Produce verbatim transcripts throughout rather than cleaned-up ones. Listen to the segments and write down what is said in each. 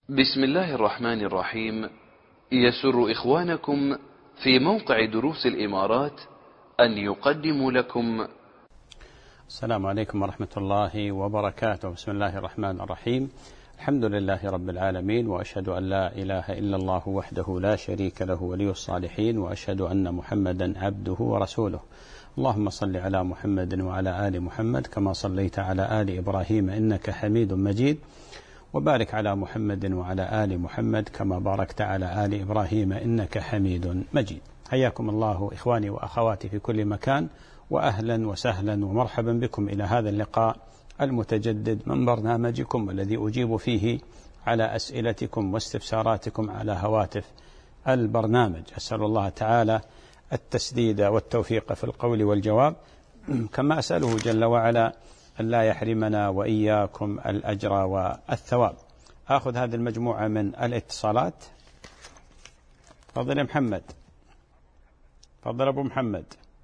بسم الله الرحمن الرحيم. يسر إخوانكم في موقع دروس الإمارات أن يقدموا لكم. السلام عليكم ورحمة الله وبركاته. بسم الله الرحمن الرحيم. الحمد لله رب العالمين، وأشهد أن لا إله إلا الله وحده لا شريك له ولي الصالحين، وأشهد أن محمدا عبده ورسوله. اللهم صل على محمد وعلى آل محمد كما صليت على آل إبراهيم إنك حميد مجيد، وبارك على محمد وعلى آل محمد كما باركت على آل إبراهيم إنك حميد مجيد. حياكم الله إخواني وأخواتي في كل مكان، وأهلا وسهلا ومرحبا بكم إلى هذا اللقاء المتجدد من برنامجكم الذي أجيب فيه على أسئلتكم واستفساراتكم على هواتف البرنامج. أسأل الله تعالى التسديد والتوفيق في القول والجواب، كما أسأله جل وعلا أن لا يحرمنا وإياكم الأجر والثواب. آخذ هذه المجموعة من الاتصالات. تفضل يا محمد. تفضل أبو محمد.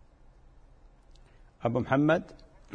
أبو محمد.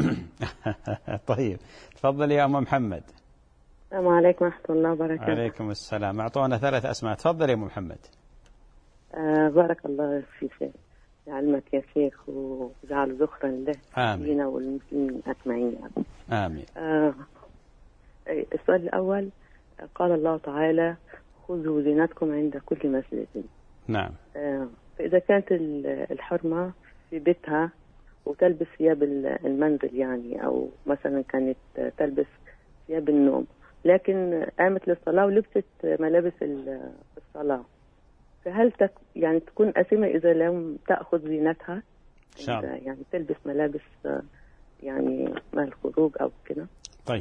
طيب تفضل يا أم محمد. السلام عليكم ورحمة الله وبركاته. عليكم السلام. أعطونا ثلاث أسماء. تفضل يا أم محمد. آه بارك الله فيك، علمك يا شيخ، وجعل ذخرا له فينا والمسلمين أجمعين. آمين. آه السؤال الأول، قال الله تعالى: خذوا زينتكم عند كل مسجد. نعم. آه فإذا كانت الحرمة في بيتها وتلبس ثياب المنزل يعني، أو مثلا كانت تلبس ثياب النوم، لكن قامت للصلاة ولبست ملابس الصلاة، فهل تك يعني تكون أثمة إذا لم تأخذ زينتها؟ شاء الله. يعني تلبس ملابس يعني مع الخروج أو كده. طيب.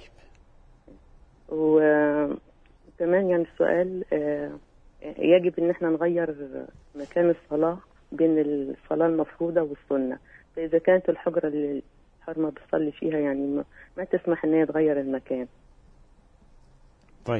وكمان يعني السؤال، يجب إن احنا نغير مكان الصلاة بين الصلاة المفروضة والسنة، فإذا كانت الحجرة اللي الحرمة بتصلي فيها يعني ما, ما تسمح إن هي تغير المكان. طيب.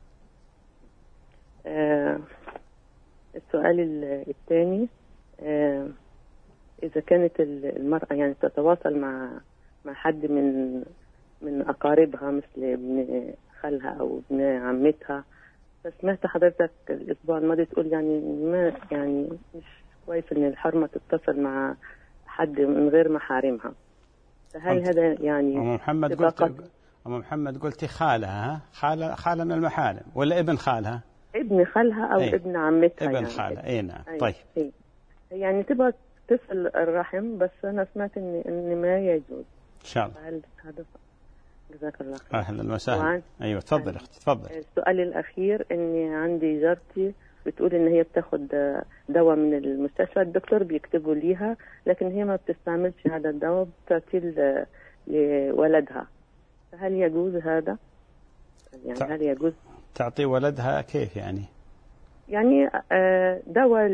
آه السؤال الثاني، آه إذا كانت المرأة يعني تتواصل مع مع حد من من أقاربها مثل ابن خالها أو ابن عمتها، فسمعت حضرتك الأسبوع الماضي تقول يعني ما يعني مش كويس إن الحرمة تتصل مع حد من غير محارمها، فهل هذا يعني أم محمد قلت أم محمد قلتي خالها، خالة خالة من المحارم ولا ابن خالها؟ ابن خالها أو أي. ابن عمتها ابن يعني. خالها. أي نعم. أي. طيب. أي. يعني تبغى تصل الرحم، بس أنا سمعت إن إن ما يجوز. إن شاء الله. هل هذا؟ جزاك الله خير. أهلا وسهلا. أيوة تفضل أختي تفضل. السؤال الأخير، إني عندي جارتي بتقول إن هي بتاخد دواء من المستشفى، الدكتور بيكتبه ليها، لكن هي ما بتستعملش هذا الدواء، بتعطيه لولدها، فهل يجوز هذا؟ يعني هل يجوز تعطي ولدها كيف يعني؟ يعني دواء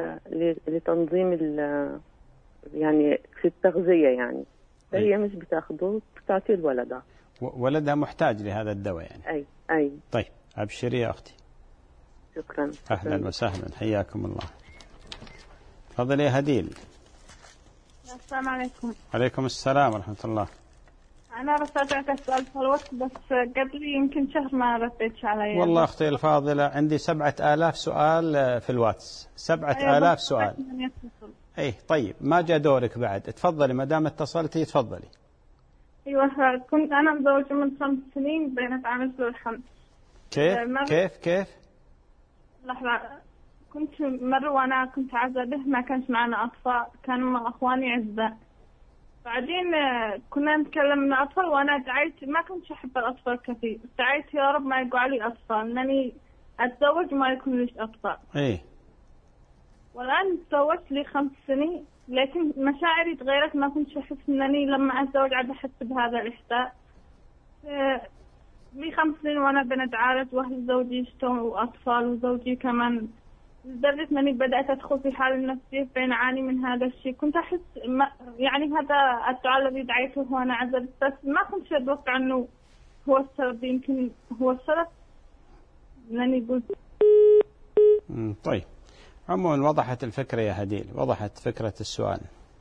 لتنظيم يعني في التغذية يعني، فهي مش بتاخده، بتعطيه لولدها. ولدها محتاج لهذا الدواء يعني. أي أي. طيب أبشري يا أختي. شكرا. أهلا وسهلا، حياكم الله. تفضل يا هديل. السلام عليكم. عليكم السلام ورحمة الله. أنا رسلت السؤال في الوقت، بس قبل يمكن شهر ما رديتش علي. والله أختي الفاضلة عندي سبعة آلاف سؤال في الواتس، سبعة أيوة آلاف سؤال. أي طيب ما جاء دورك بعد، تفضلي ما دام اتصلتي تفضلي. أيوة كنت أنا متزوجة من خمس سنين بين عامل الحمل. كيف كيف كيف؟ لحظة، كنت مرة وأنا كنت عزبه، ما كانش معنا أطفال، كانوا مع أخواني عزباء. بعدين كنا نتكلم من الأطفال، وأنا دعيت، ما كنتش أحب الأطفال كثير، دعيت يا رب ما يقع لي أطفال، لأني أتزوج وما يكون ليش أطفال. إيه. والآن تزوجت لي خمس سنين، لكن مشاعري تغيرت، ما كنتش أحس إنني لما أتزوج عاد أحس بهذا الإحساس. لي خمس سنين وأنا بنتعالج، وأهل زوجي يشتوا أطفال، وزوجي كمان، لدرجة أنني بدأت أدخل في حالة نفسية بين أعاني من هذا الشيء. كنت أحس يعني هذا الدعاء الذي دعيته وأنا عزب، بس ما كنت أتوقع أنه هو السبب، يمكن هو السبب لأني قلت. طيب عموما وضحت الفكرة يا هديل، وضحت فكرة السؤال.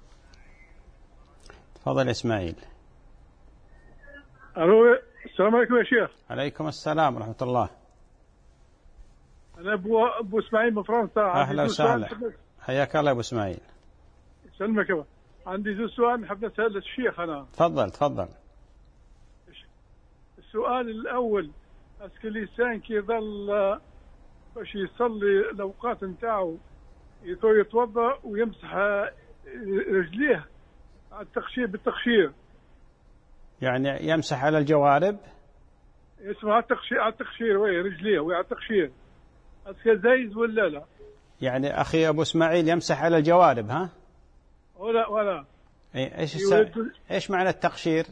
تفضل إسماعيل. ألو السلام عليكم يا شيخ. عليكم السلام ورحمة الله. أنا أبو أبو إسماعيل من فرنسا. أهلا وسهلا، حياك الله أبو إسماعيل. سلمك. عندي ذو سؤال نحب نسأل الشيخ. أنا تفضل تفضل. السؤال الأول، اسكو الإنسان كي يظل باش يصلي الأوقات نتاعو يتوضأ ويمسح رجليه على التقشير بالتقشير، يعني يمسح على الجوارب؟ يسمع على التقشير، على التقشير وي رجليه وعلى التقشير، اسكو جايز ولا لا؟ يعني أخي أبو إسماعيل يمسح على الجوارب ها؟ ولا ولا ايش الس... ايش معنى التقشير؟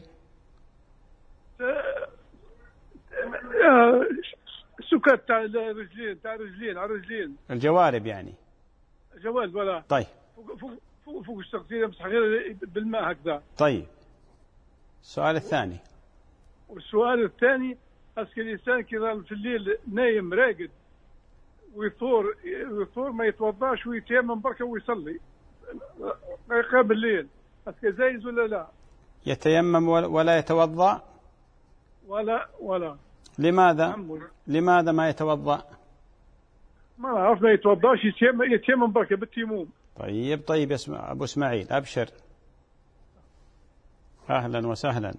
السكات تاع الرجلين، تاع الرجلين على الرجلين، الجوارب يعني. جوارب ولا. طيب. فوق فوق فوق, فوق التقشير يمسح غير بالماء هكذا. طيب. السؤال الثاني. والسؤال الثاني، اسكو الانسان كي يظل في الليل نايم راقد ويثور ويثور ما يتوضاش ويتيمم بركه ويصلي قبل الليل، اسكو جايز ولا لا؟ يتيمم ولا يتوضا؟ ولا ولا. لماذا؟ عمو. لماذا ما يتوضا؟ ما نعرف، ما يتوضاش، يتيمم يتيمم بركه بالتيموم. طيب طيب اسمع ابو اسماعيل، ابشر. اهلا وسهلا.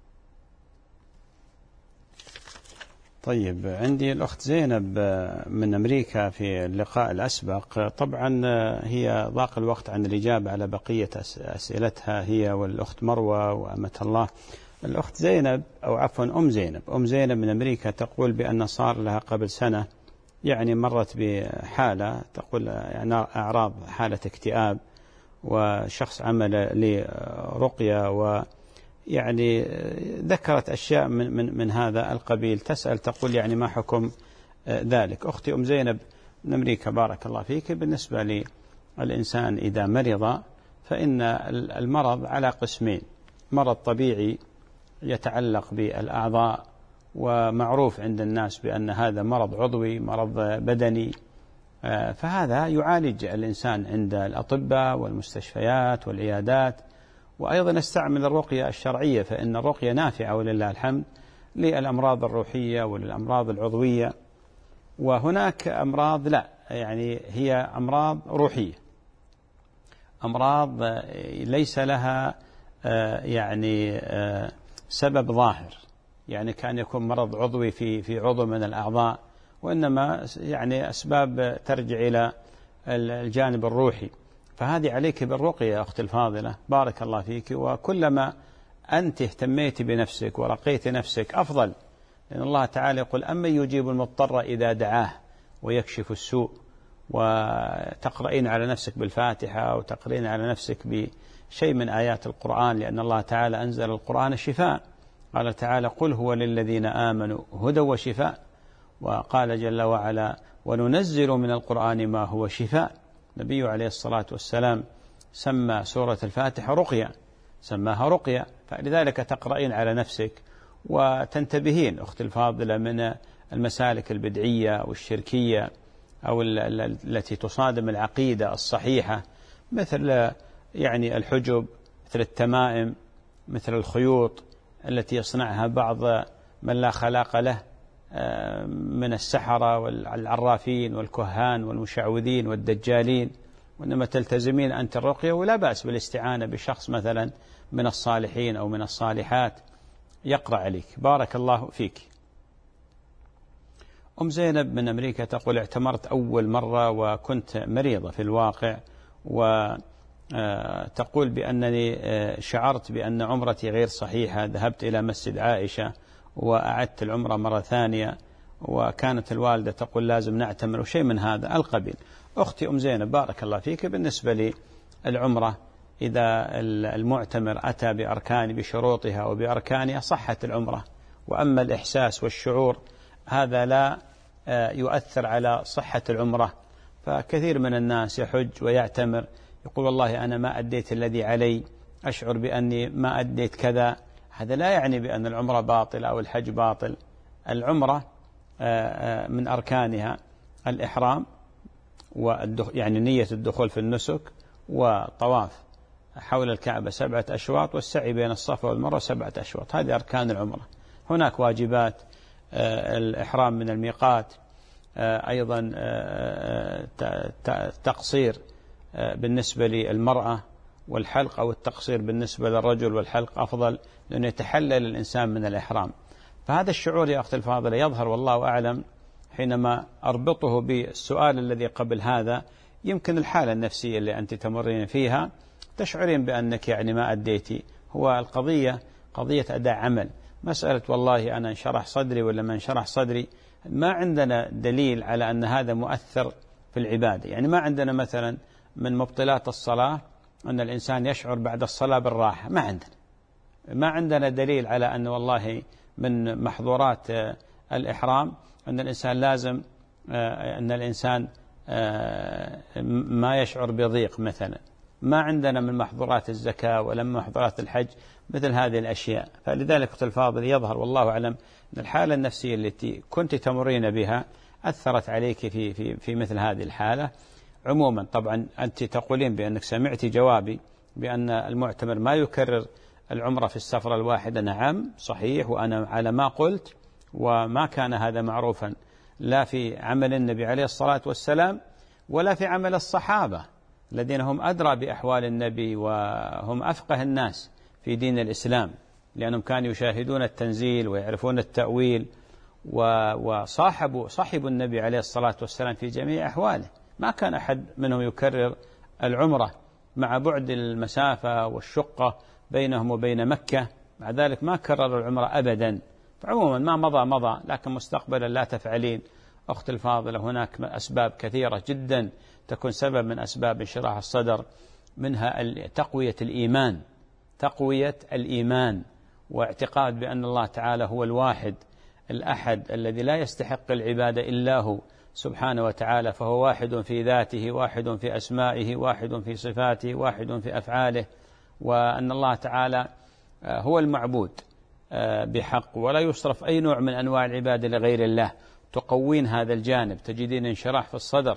طيب، عندي الأخت زينب من أمريكا في اللقاء الأسبق. طبعا هي ضاق الوقت عن الإجابة على بقية أسئلتها، هي والأخت مروة وأمة الله. الأخت زينب أو عفوا أم زينب أم زينب من أمريكا تقول بأن صار لها قبل سنة يعني مرت بحالة، تقول يعني أعراض حالة اكتئاب، وشخص عمل لرقية و يعني ذكرت أشياء من, من, من هذا القبيل. تسأل تقول يعني ما حكم ذلك؟ أختي أم زينب من أمريكا بارك الله فيك، بالنسبة للإنسان إذا مرض فإن المرض على قسمين: مرض طبيعي يتعلق بالأعضاء ومعروف عند الناس بأن هذا مرض عضوي، مرض بدني، فهذا يعالج الإنسان عند الأطباء والمستشفيات والعيادات. وأيضا نستعمل الرقية الشرعية، فإن الرقية نافعة ولله الحمد للأمراض الروحية وللأمراض العضوية. وهناك أمراض لا، يعني هي أمراض روحية، أمراض ليس لها يعني سبب ظاهر، يعني كان يكون مرض عضوي في في عضو من الأعضاء، وإنما يعني أسباب ترجع إلى الجانب الروحي. فهذه عليك بالرقية يا أختي الفاضلة بارك الله فيك، وكلما أنت اهتميت بنفسك ورقيت نفسك أفضل، لأن الله تعالى يقول: أمن يجيب المضطر إذا دعاه ويكشف السوء. وتقرأين على نفسك بالفاتحة وتقرأين على نفسك بشيء من آيات القرآن، لأن الله تعالى أنزل القرآن شفاء. قال تعالى: قل هو للذين آمنوا هدى وشفاء. وقال جل وعلا: وننزل من القرآن ما هو شفاء. النبي عليه الصلاة والسلام سمى سورة الفاتحة رقية، سماها رقية. فلذلك تقرأين على نفسك وتنتبهين أختي الفاضلة من المسالك البدعية والشركية أو التي تصادم العقيدة الصحيحة، مثل يعني الحجب، مثل التمائم، مثل الخيوط التي يصنعها بعض من لا خلاق له من السحرة والعرافين والكهان والمشعوذين والدجالين. وإنما تلتزمين أنت الرقية، ولا بأس بالاستعانة بشخص مثلا من الصالحين أو من الصالحات يقرأ عليك بارك الله فيك. أم زينب من أمريكا تقول: اعتمرت أول مرة وكنت مريضة في الواقع، وتقول بأنني شعرت بأن عمرتي غير صحيحة، ذهبت إلى مسجد عائشة وأعدت العمرة مرة ثانية، وكانت الوالدة تقول لازم نعتمر وشيء من هذا القبيل. أختي أم زينب بارك الله فيك، بالنسبة للعمرة إذا المعتمر أتى بأركان بشروطها وبأركانها صحت العمرة. وأما الإحساس والشعور هذا لا يؤثر على صحة العمرة. فكثير من الناس يحج ويعتمر يقول: والله أنا ما أديت الذي علي، أشعر بأني ما أديت كذا. هذا لا يعني بأن العمرة باطلة أو الحج باطل. العمرة من أركانها الإحرام، يعني نية الدخول في النسك، وطواف حول الكعبة سبعة أشواط، والسعي بين الصفا والمروة سبعة أشواط. هذه أركان العمرة. هناك واجبات: الإحرام من الميقات، أيضا تقصير بالنسبة للمرأة والحلق، أو التقصير بالنسبة للرجل والحلق أفضل، لأنه يتحلل الإنسان من الإحرام. فهذا الشعور يا أختي الفاضلة يظهر والله أعلم حينما أربطه بالسؤال الذي قبل هذا. يمكن الحالة النفسية اللي أنت تمرين فيها تشعرين بأنك يعني ما أديتي. هو القضية قضية أداء عمل، مسألة والله أنا انشرح صدري ولا ما انشرح صدري، ما عندنا دليل على أن هذا مؤثر في العبادة. يعني ما عندنا مثلا من مبطلات الصلاة أن الإنسان يشعر بعد الصلاة بالراحة، ما عندنا ما عندنا دليل على أن والله من محظورات الإحرام أن الإنسان لازم أن الإنسان ما يشعر بضيق مثلا. ما عندنا من محظورات الزكاة ولا من محظورات الحج مثل هذه الأشياء. فلذلك أختي الفاضل يظهر والله أعلم أن الحالة النفسية التي كنت تمرين بها أثرت عليك في في في مثل هذه الحالة. عموما طبعا أنت تقولين بأنك سمعتي جوابي بأن المعتمر ما يكرر العمرة في السفرة الواحدة. نعم صحيح، وأنا على ما قلت، وما كان هذا معروفا لا في عمل النبي عليه الصلاة والسلام ولا في عمل الصحابة الذين هم أدرى بأحوال النبي وهم أفقه الناس في دين الإسلام، لأنهم كانوا يشاهدون التنزيل ويعرفون التأويل وصاحبوا صاحبوا النبي عليه الصلاة والسلام في جميع أحواله. ما كان أحد منهم يكرر العمرة مع بعد المسافة والشقة بينهم وبين مكة، مع ذلك ما كرروا العمرة أبدا. فعموما ما مضى مضى، لكن مستقبلا لا تفعلين. أخت الفاضلة هناك أسباب كثيرة جدا تكون سبب من أسباب انشراح الصدر، منها تقوية الإيمان، تقوية الإيمان واعتقاد بأن الله تعالى هو الواحد الأحد الذي لا يستحق العبادة إلا هو سبحانه وتعالى، فهو واحد في ذاته، واحد في أسمائه، واحد في صفاته، واحد في أفعاله، وأن الله تعالى هو المعبود بحق، ولا يصرف أي نوع من أنواع العبادة لغير الله. تقوين هذا الجانب، تجدين انشراح في الصدر.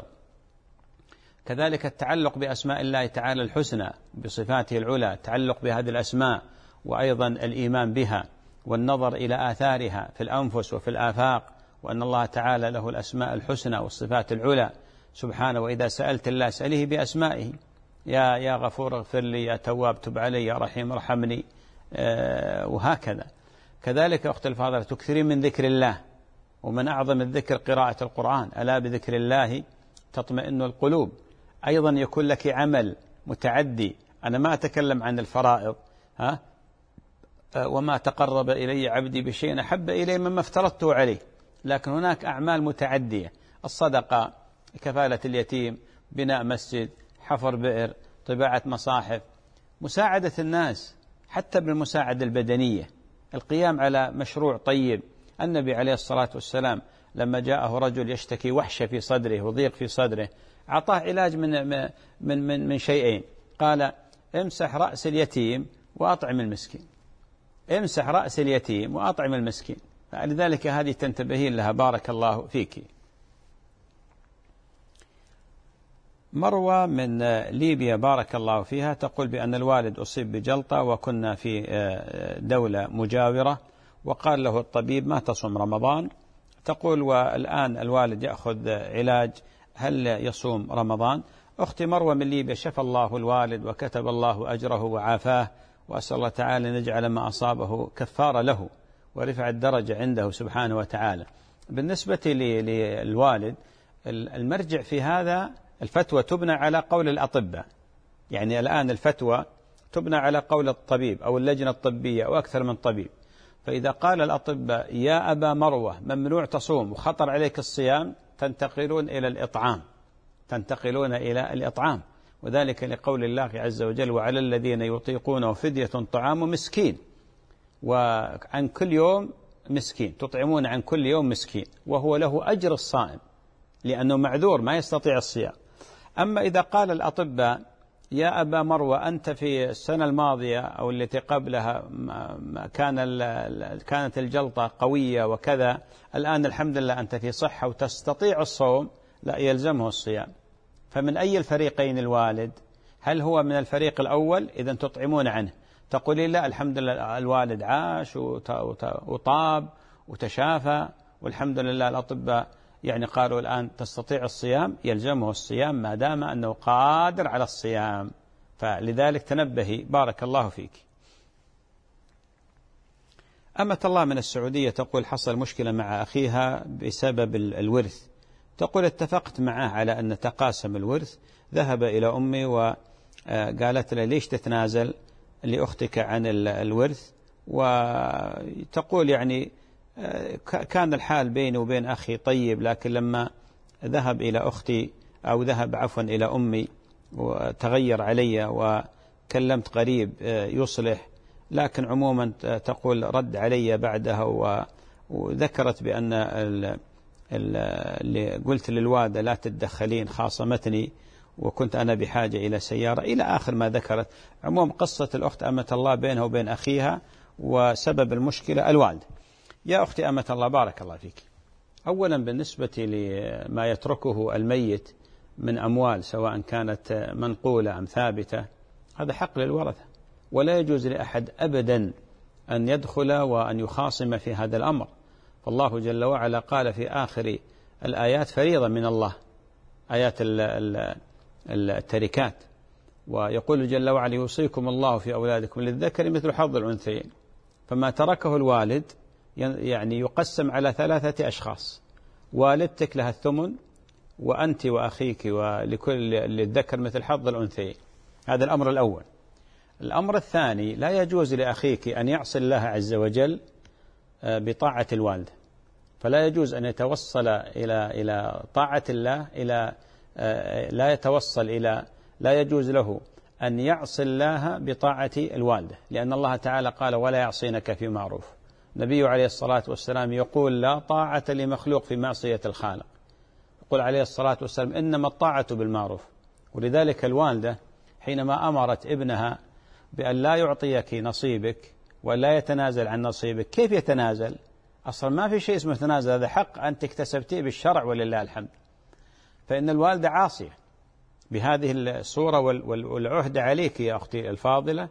كذلك التعلق بأسماء الله تعالى الحسنى بصفاته العلى، التعلق بهذه الأسماء وأيضا الإيمان بها والنظر إلى آثارها في الأنفس وفي الآفاق، وأن الله تعالى له الأسماء الحسنى والصفات العلى سبحانه. وإذا سألت الله سأله بأسمائه، يا يا غفور اغفر لي، يا تواب تب علي، يا رحيم ارحمني، آه وهكذا. كذلك أخت الفاضلة تكثرين من ذكر الله، ومن أعظم الذكر قراءة القرآن، ألا بذكر الله تطمئن القلوب. أيضا يكون لك عمل متعدي، أنا ما أتكلم عن الفرائض، ها وما تقرب إلي عبدي بشيء أحب إلي مما افترضته عليه، لكن هناك أعمال متعدية: الصدقة، كفالة اليتيم، بناء مسجد، حفر بئر، طباعة مصاحف، مساعدة الناس حتى بالمساعدة البدنية، القيام على مشروع طيب. النبي عليه الصلاة والسلام لما جاءه رجل يشتكي وحشة في صدره وضيق في صدره، أعطاه علاج من من من من شيئين، قال: امسح رأس اليتيم وأطعم المسكين، امسح رأس اليتيم وأطعم المسكين. فلذلك هذه تنتبهين لها، بارك الله فيك. مروى من ليبيا بارك الله فيها تقول بأن الوالد أصيب بجلطة وكنا في دولة مجاورة، وقال له الطبيب ما تصوم رمضان. تقول والآن الوالد يأخذ علاج، هل يصوم رمضان؟ أختي مروى من ليبيا، شفى الله الوالد وكتب الله أجره وعافاه، وأسأل الله تعالى أن يجعل ما أصابه كفارة له ورفع الدرجة عنده سبحانه وتعالى. بالنسبة للوالد، المرجع في هذا الفتوى تبنى على قول الأطباء، يعني الآن الفتوى تبنى على قول الطبيب أو اللجنة الطبية أو أكثر من طبيب. فإذا قال الأطباء يا أبا مروة ممنوع تصوم وخطر عليك الصيام، تنتقلون إلى الإطعام، تنتقلون إلى الإطعام، وذلك لقول الله عز وجل: وعلى الذين يطيقونه فدية طعام مسكين، وعن كل يوم مسكين، تطعمون عن كل يوم مسكين، وهو له أجر الصائم لأنه معذور ما يستطيع الصيام. أما إذا قال الأطباء يا أبا مروة أنت في السنة الماضية أو التي قبلها كان كانت الجلطة قوية وكذا، الآن الحمد لله أنت في صحة وتستطيع الصوم، لا يلزمه الصيام. فمن أي الفريقين الوالد؟ هل هو من الفريق الأول إذا تطعمون عنه، تقولي لا الحمد لله الوالد عاش وطاب وتشافى والحمد لله الأطباء يعني قالوا الآن تستطيع الصيام، يلزمه الصيام ما دام أنه قادر على الصيام. فلذلك تنبهي بارك الله فيك. أمة الله من السعودية تقول حصل مشكلة مع أخيها بسبب الورث. تقول اتفقت معه على أن نتقاسم الورث، ذهب إلى أمي وقالت له ليش تتنازل لأختك عن الورث، وتقول يعني كان الحال بيني وبين أخي طيب، لكن لما ذهب إلى أختي أو ذهب عفوا إلى أمي وتغير علي وكلمت قريب يصلح، لكن عموما تقول رد علي بعدها وذكرت بأن اللي قلت للوالدة لا تتدخلين خاصمتني وكنت أنا بحاجة إلى سيارة إلى آخر ما ذكرت. عموم قصة الأخت أمة الله بينها وبين أخيها وسبب المشكلة الوالدة. يا أختي أمة الله بارك الله فيك، أولا بالنسبة لما يتركه الميت من أموال سواء كانت منقولة أم ثابتة هذا حق للورثة، ولا يجوز لأحد أبدا أن يدخل وأن يخاصم في هذا الأمر. فالله جل وعلا قال في آخر الآيات فريضة من الله، آيات التركات، ويقول جل وعلا يوصيكم الله في أولادكم للذكر مثل حظ الأنثيين. فما تركه الوالد يعني يقسم على ثلاثة أشخاص، والدتك لها الثمن وأنت وأخيك ولكل للذكر مثل حظ الأنثيين. هذا الأمر الأول. الأمر الثاني لا يجوز لأخيك أن يعصي الله عز وجل بطاعة الوالد، فلا يجوز أن يتوصل إلى إلى طاعة الله إلى لا يتوصل إلى لا يجوز له أن يعصي الله بطاعة الوالدة، لأن الله تعالى قال ولا يعصينك في معروف. النبي عليه الصلاة والسلام يقول لا طاعة لمخلوق في معصية الخالق، يقول عليه الصلاة والسلام إنما الطاعة بالمعروف. ولذلك الوالدة حينما أمرت ابنها بأن لا يعطيك نصيبك ولا يتنازل عن نصيبك، كيف يتنازل؟ أصلا ما في شيء اسمه تنازل، هذا حق أنت اكتسبتيه بالشرع ولله الحمد. فإن الوالدة عاصية بهذه الصورة والعهد عليك يا أختي الفاضلة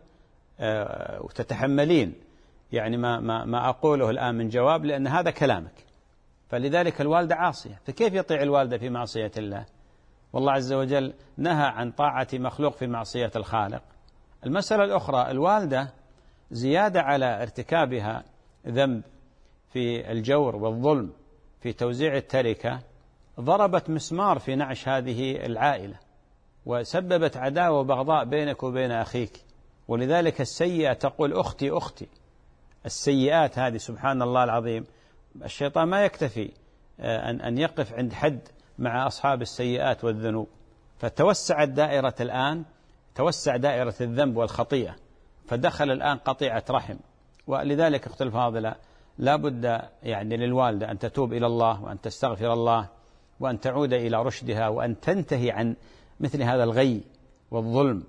وتتحملين يعني ما, ما, ما أقوله الآن من جواب، لأن هذا كلامك. فلذلك الوالدة عاصية، فكيف يطيع الوالدة في معصية الله؟ والله عز وجل نهى عن طاعة مخلوق في معصية الخالق. المسألة الأخرى، الوالدة زيادة على ارتكابها ذنب في الجور والظلم في توزيع التركة ضربت مسمار في نعش هذه العائلة وسببت عداوة وبغضاء بينك وبين أخيك. ولذلك السيئة تقول أختي أختي، السيئات هذه سبحان الله العظيم، الشيطان ما يكتفي أن أن يقف عند حد مع أصحاب السيئات والذنوب، فتوسعت دائرة الآن، توسع دائرة الذنب والخطيئة، فدخل الآن قطيعة رحم. ولذلك أختي الفاضلة لا بد يعني للوالدة أن تتوب إلى الله وأن تستغفر الله وأن تعود إلى رشدها وأن تنتهي عن مثل هذا الغي والظلم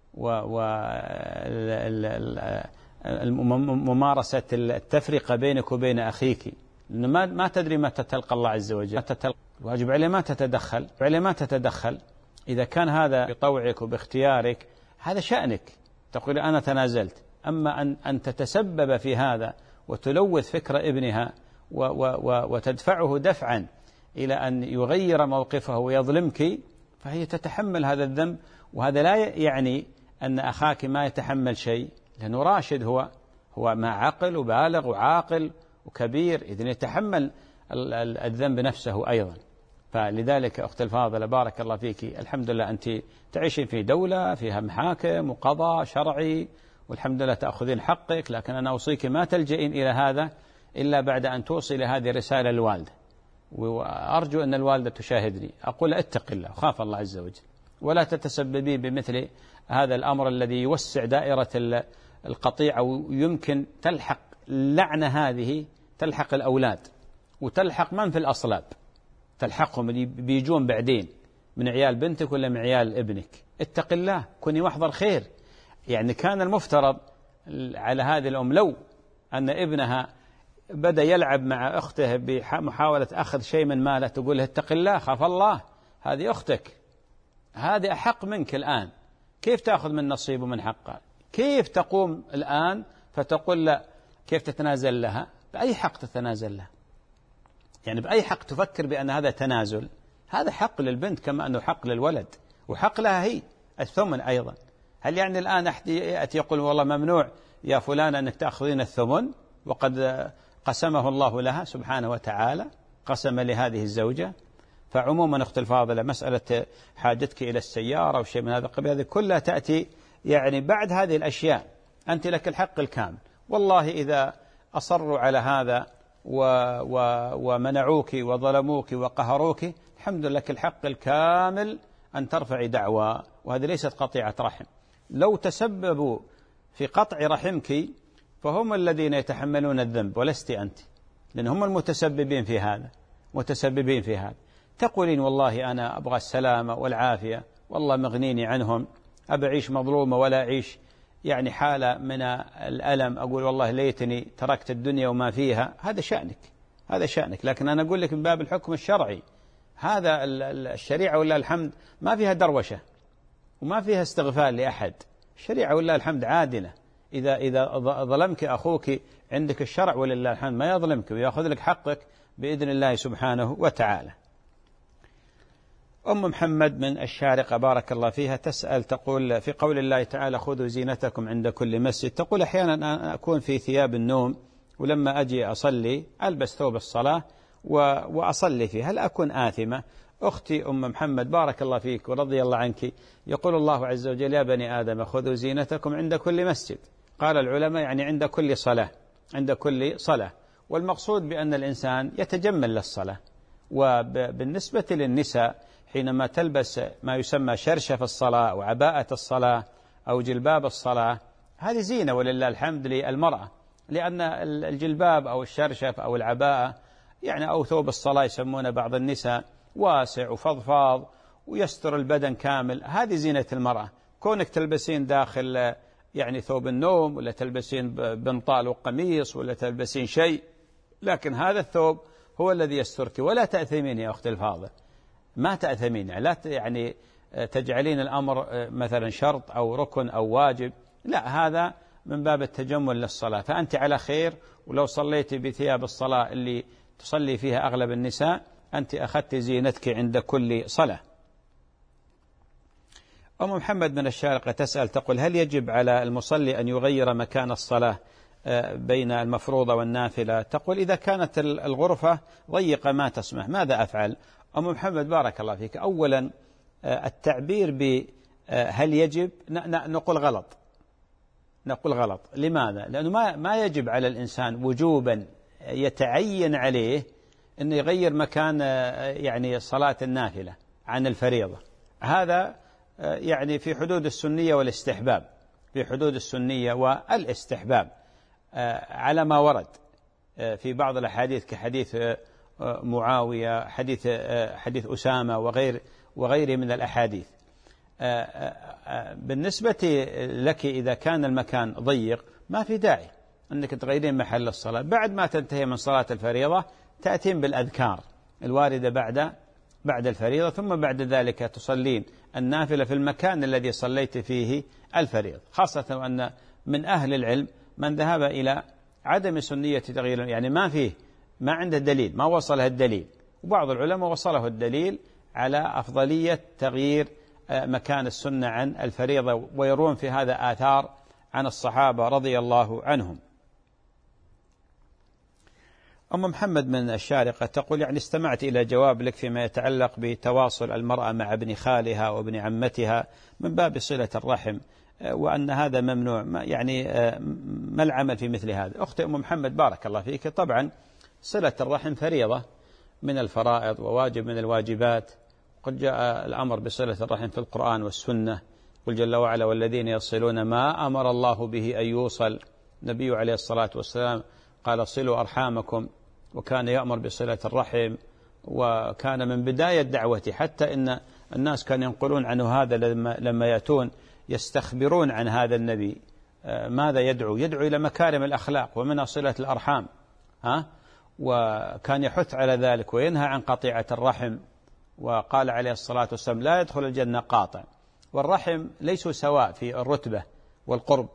وممارسة التفرقة بينك وبين أخيك، لأنه ما ما تدري متى تلقى الله عز وجل. واجب عليه ما تتدخل، عليه ما تتدخل. إذا كان هذا بطوعك وباختيارك هذا شأنك، تقول أنا تنازلت. أما أن أن تتسبب في هذا وتلوث فكر ابنها و و وتدفعه دفعا إلى أن يغير موقفه ويظلمك، فهي تتحمل هذا الذنب. وهذا لا يعني أن أخاك ما يتحمل شيء، لأنه راشد، هو هو مع عقل وبالغ وعاقل وكبير، إذن يتحمل الذنب نفسه أيضا. فلذلك أخت الفاضلة بارك الله فيك، الحمد لله أنت تعيشين في دولة فيها محاكم وقضاء شرعي والحمد لله تأخذين حقك، لكن أنا أوصيك ما تلجئين إلى هذا إلا بعد أن توصل هذه الرسالة للوالدة. وأرجو أن الوالدة تشاهدني، أقول اتق الله وخاف الله عز وجل، ولا تتسببي بمثل هذا الأمر الذي يوسع دائرة القطيعة، ويمكن تلحق اللعنة هذه تلحق الأولاد وتلحق من في الأصلاب، تلحقهم اللي بيجون بعدين من عيال بنتك ولا من عيال ابنك. اتق الله، كوني محضر خير. يعني كان المفترض على هذه الأم لو أن ابنها بدأ يلعب مع أخته بمحاولة أخذ شيء من ماله تقول له اتق الله خاف الله، هذه أختك، هذه أحق منك الآن، كيف تأخذ من نصيبه من حقها؟ كيف تقوم الآن فتقول لا كيف تتنازل لها؟ بأي حق تتنازل لها؟ يعني بأي حق تفكر بأن هذا تنازل؟ هذا حق للبنت كما أنه حق للولد، وحق لها هي الثمن أيضا. هل يعني الآن أحد يأتي يقول والله ممنوع يا فلان أنك تأخذين الثمن وقد قسمه الله لها سبحانه وتعالى، قسم لهذه الزوجة؟ فعموما أخت الفاضلة، مسألة حاجتك إلى السيارة أو شيء من هذا القبيل هذه كلها تأتي يعني بعد هذه الأشياء. أنت لك الحق الكامل، والله إذا أصروا على هذا و و ومنعوك وظلموك وقهروك، الحمد لله لك الحق الكامل أن ترفعي دعوى، وهذه ليست قطيعة رحم. لو تسببوا في قطع رحمك فهم الذين يتحملون الذنب ولست أنت، لأن هم المتسببين في هذا، متسببين في هذا. تقولين والله أنا أبغى السلامة والعافية، والله مغنيني عنهم، أبى أعيش مظلومة ولا أعيش يعني حالة من الألم، أقول والله ليتني تركت الدنيا وما فيها. هذا شأنك، هذا شأنك. لكن أنا أقول لك من باب الحكم الشرعي، هذا الشريعة ولله الحمد ما فيها دروشة وما فيها استغفال لأحد. الشريعة ولله الحمد عادلة. إذا إذا ظلمك أخوك عندك الشرع ولله الحمد ما يظلمك ويأخذ لك حقك بإذن الله سبحانه وتعالى. أم محمد من الشارقة بارك الله فيها تسأل، تقول في قول الله تعالى خذوا زينتكم عند كل مسجد، تقول أحيانا أنا أكون في ثياب النوم ولما أجي أصلي ألبس ثوب الصلاة وأصلي فيه، هل أكون آثمة؟ أختي أم محمد بارك الله فيك ورضي الله عنك، يقول الله عز وجل يا بني آدم خذوا زينتكم عند كل مسجد. قال العلماء يعني عند كل صلاة، عند كل صلاة، والمقصود بأن الإنسان يتجمل للصلاة. وبالنسبة للنساء حينما تلبس ما يسمى شرشف الصلاة أو عباءة الصلاة أو جلباب الصلاة، هذه زينة ولله الحمد للمرأة، لأن الجلباب أو الشرشف أو العباءة يعني أو ثوب الصلاة يسمونه بعض النساء واسع وفضفاض ويستر البدن كامل، هذه زينة المرأة. كونك تلبسين داخل يعني ثوب النوم ولا تلبسين بنطال وقميص ولا تلبسين شيء، لكن هذا الثوب هو الذي يسترك. ولا تأثمين يا أختي الفاضل، ما تأثمين، لا يعني تجعلين الأمر مثلا شرط أو ركن أو واجب، لا، هذا من باب التجمل للصلاة. فأنت على خير، ولو صليت بثياب الصلاة اللي تصلي فيها أغلب النساء أنت أخذت زينتك عند كل صلاة. أم محمد من الشارقة تسأل تقول هل يجب على المصلي أن يغير مكان الصلاة بين المفروضة والنافلة؟ تقول إذا كانت الغرفة ضيقة ما تسمح ماذا أفعل؟ أم محمد بارك الله فيك، أولا التعبير بهل يجب نقول غلط، نقول غلط. لماذا؟ لأنه ما ما يجب على الإنسان وجوبا يتعين عليه أن يغير مكان يعني صلاة النافلة عن الفريضة. هذا يعني في حدود السنية والاستحباب، في حدود السنية والاستحباب على ما ورد في بعض الأحاديث كحديث معاوية، حديث حديث أسامة وغير وغيره من الأحاديث. بالنسبة لك إذا كان المكان ضيق ما في داعي أنك تغيرين محل الصلاة، بعد ما تنتهي من صلاة الفريضة تأتين بالأذكار الواردة بعد بعد الفريضة، ثم بعد ذلك تصلين النافلة في المكان الذي صليت فيه الفريضة، خاصة أن من أهل العلم من ذهب إلى عدم سنية تغيير، يعني ما فيه ما عنده دليل، ما وصله الدليل، وبعض العلماء وصله الدليل على أفضلية تغيير مكان السنة عن الفريضة، ويرون في هذا آثار عن الصحابة رضي الله عنهم. أم محمد من الشارقة تقول يعني استمعت إلى جواب لك فيما يتعلق بتواصل المرأة مع ابن خالها وابن عمتها من باب صلة الرحم، وأن هذا ممنوع، يعني ما العمل في مثل هذا؟ أختي أم محمد بارك الله فيك، طبعا صلة الرحم فريضة من الفرائض وواجب من الواجبات، قد جاء الأمر بصلة الرحم في القرآن والسنة، قل جل وعلا والذين يصلون ما أمر الله به أن يوصل. النبي عليه الصلاة والسلام قال صلوا أرحامكم، وكان يأمر بصلة الرحم، وكان من بداية دعوته حتى إن الناس كانوا ينقلون عنه هذا لما, لما يأتون يستخبرون عن هذا النبي ماذا يدعو يدعو إلى مكارم الأخلاق ومنها صلة الأرحام، ها؟ وكان يحث على ذلك وينهى عن قطيعة الرحم، وقال عليه الصلاة والسلام لا يدخل الجنة قاطع. والرحم ليسوا سواء في الرتبة والقرب،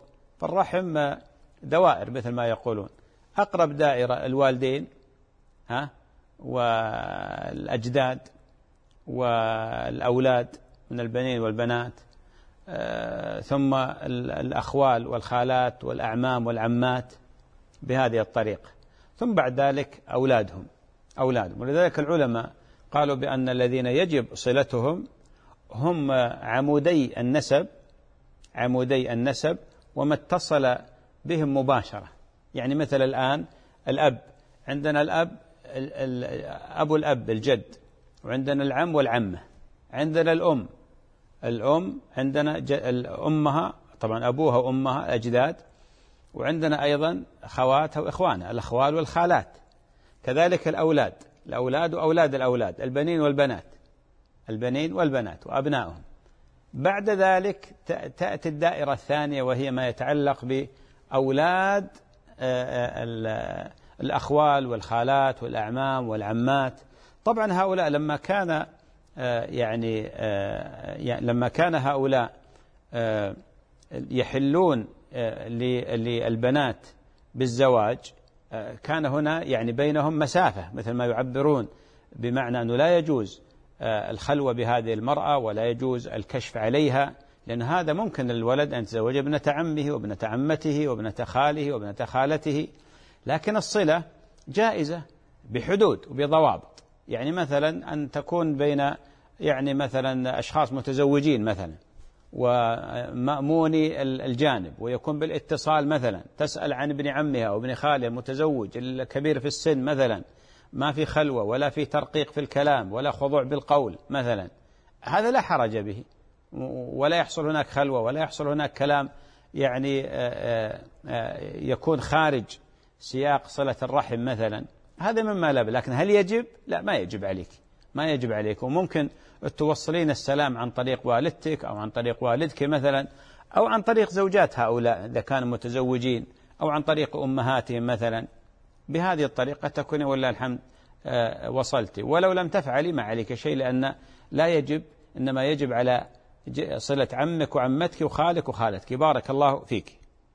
فالرحم دوائر مثل ما يقولون، أقرب دائرة الوالدين، ها، والأجداد والأولاد من البنين والبنات، ثم الأخوال والخالات والأعمام والعمات بهذه الطريقة، ثم بعد ذلك أولادهم أولادهم ولذلك العلماء قالوا بأن الذين يجب صلتهم هم عمودي النسب عمودي النسب وما اتصل بهم مباشرة. يعني مثل الآن الأب، عندنا الأب أبو الأب الجد، وعندنا العم والعمة، عندنا الأم الأم عندنا أمها طبعا أبوها وأمها أجداد، وعندنا أيضا خواتها وإخوانها الأخوال والخالات، كذلك الأولاد الأولاد وأولاد الأولاد، البنين والبنات البنين والبنات وأبنائهم. بعد ذلك تأتي الدائرة الثانية وهي ما يتعلق بأولاد الأخوال والخالات والأعمام والعمات. طبعا هؤلاء لما كان يعني لما كان هؤلاء يحلون للبنات بالزواج كان هنا يعني بينهم مسافة، مثل ما يعبرون، بمعنى أنه لا يجوز الخلوة بهذه المرأة ولا يجوز الكشف عليها، لأن هذا ممكن للولد أن يتزوج ابنة عمه وابنة عمته وابنة خاله وابنة خالته، لكن الصلة جائزة بحدود وبضوابط. يعني مثلا أن تكون بين يعني مثلا أشخاص متزوجين مثلا ومأموني الجانب، ويكون بالاتصال مثلا تسأل عن ابن عمها أو ابن خالها المتزوج الكبير في السن مثلا، ما في خلوة ولا في ترقيق في الكلام ولا خضوع بالقول مثلا، هذا لا حرج به، ولا يحصل هناك خلوة ولا يحصل هناك كلام يعني يكون خارج سياق صلة الرحم مثلا، هذا مما لا. لكن هل يجب؟ لا، ما يجب عليك ما يجب عليك وممكن توصلين السلام عن طريق والدتك أو عن طريق والدك مثلا، أو عن طريق زوجات هؤلاء إذا كانوا متزوجين، أو عن طريق أمهاتهم مثلا. بهذه الطريقة تكوني والله الحمد وصلتي، ولو لم تفعلي ما عليك شيء، لأن لا يجب، إنما يجب على صلة عمك وعمتك وخالك وخالتك. بارك الله فيك.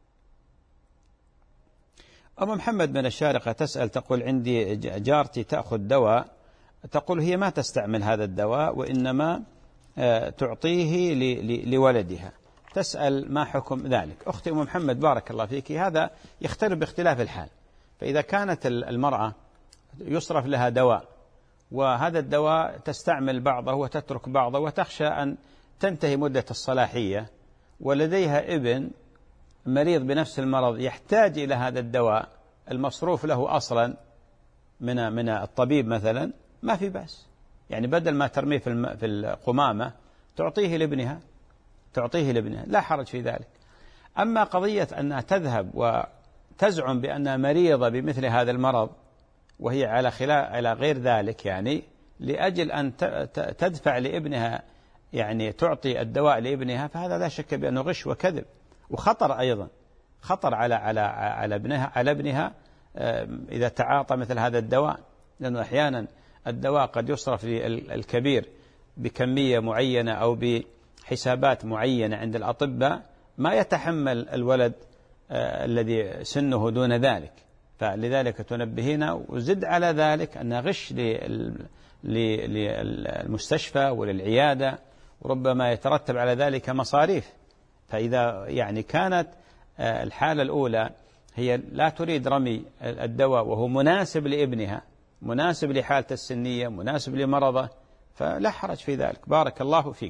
أم محمد من الشارقة تسأل تقول: عندي جارتي تأخذ دواء، تقول هي ما تستعمل هذا الدواء وإنما تعطيه لولدها، تسأل ما حكم ذلك؟ أختي أم محمد بارك الله فيك، هذا يختلف باختلاف الحال. فإذا كانت المرأة يصرف لها دواء وهذا الدواء تستعمل بعضه وتترك بعضه وتخشى أن تنتهي مدة الصلاحية، ولديها ابن مريض بنفس المرض يحتاج إلى هذا الدواء المصروف له أصلا من من الطبيب مثلا، ما في بأس، يعني بدل ما ترميه في في القمامة تعطيه لابنها تعطيه لابنها لا حرج في ذلك. أما قضية أنها تذهب وتزعم بأنها مريضة بمثل هذا المرض وهي على خلاف على غير ذلك، يعني لأجل أن تدفع لابنها يعني تعطي الدواء لابنها، فهذا لا شك بأنه غش وكذب وخطر، أيضا خطر على على على ابنها على ابنها إذا تعاطى مثل هذا الدواء، لأنه أحيانا الدواء قد يصرف للكبير بكمية معينة أو بحسابات معينة عند الأطباء ما يتحمل الولد الذي سنه دون ذلك، فلذلك تنبهنا. وزد على ذلك أنها غش للمستشفى وللعيادة، وربما يترتب على ذلك مصاريف. فإذا يعني كانت الحالة الأولى هي لا تريد رمي الدواء وهو مناسب لابنها، مناسب لحالته السنية، مناسب لمرضه، فلا حرج في ذلك. بارك الله فيك.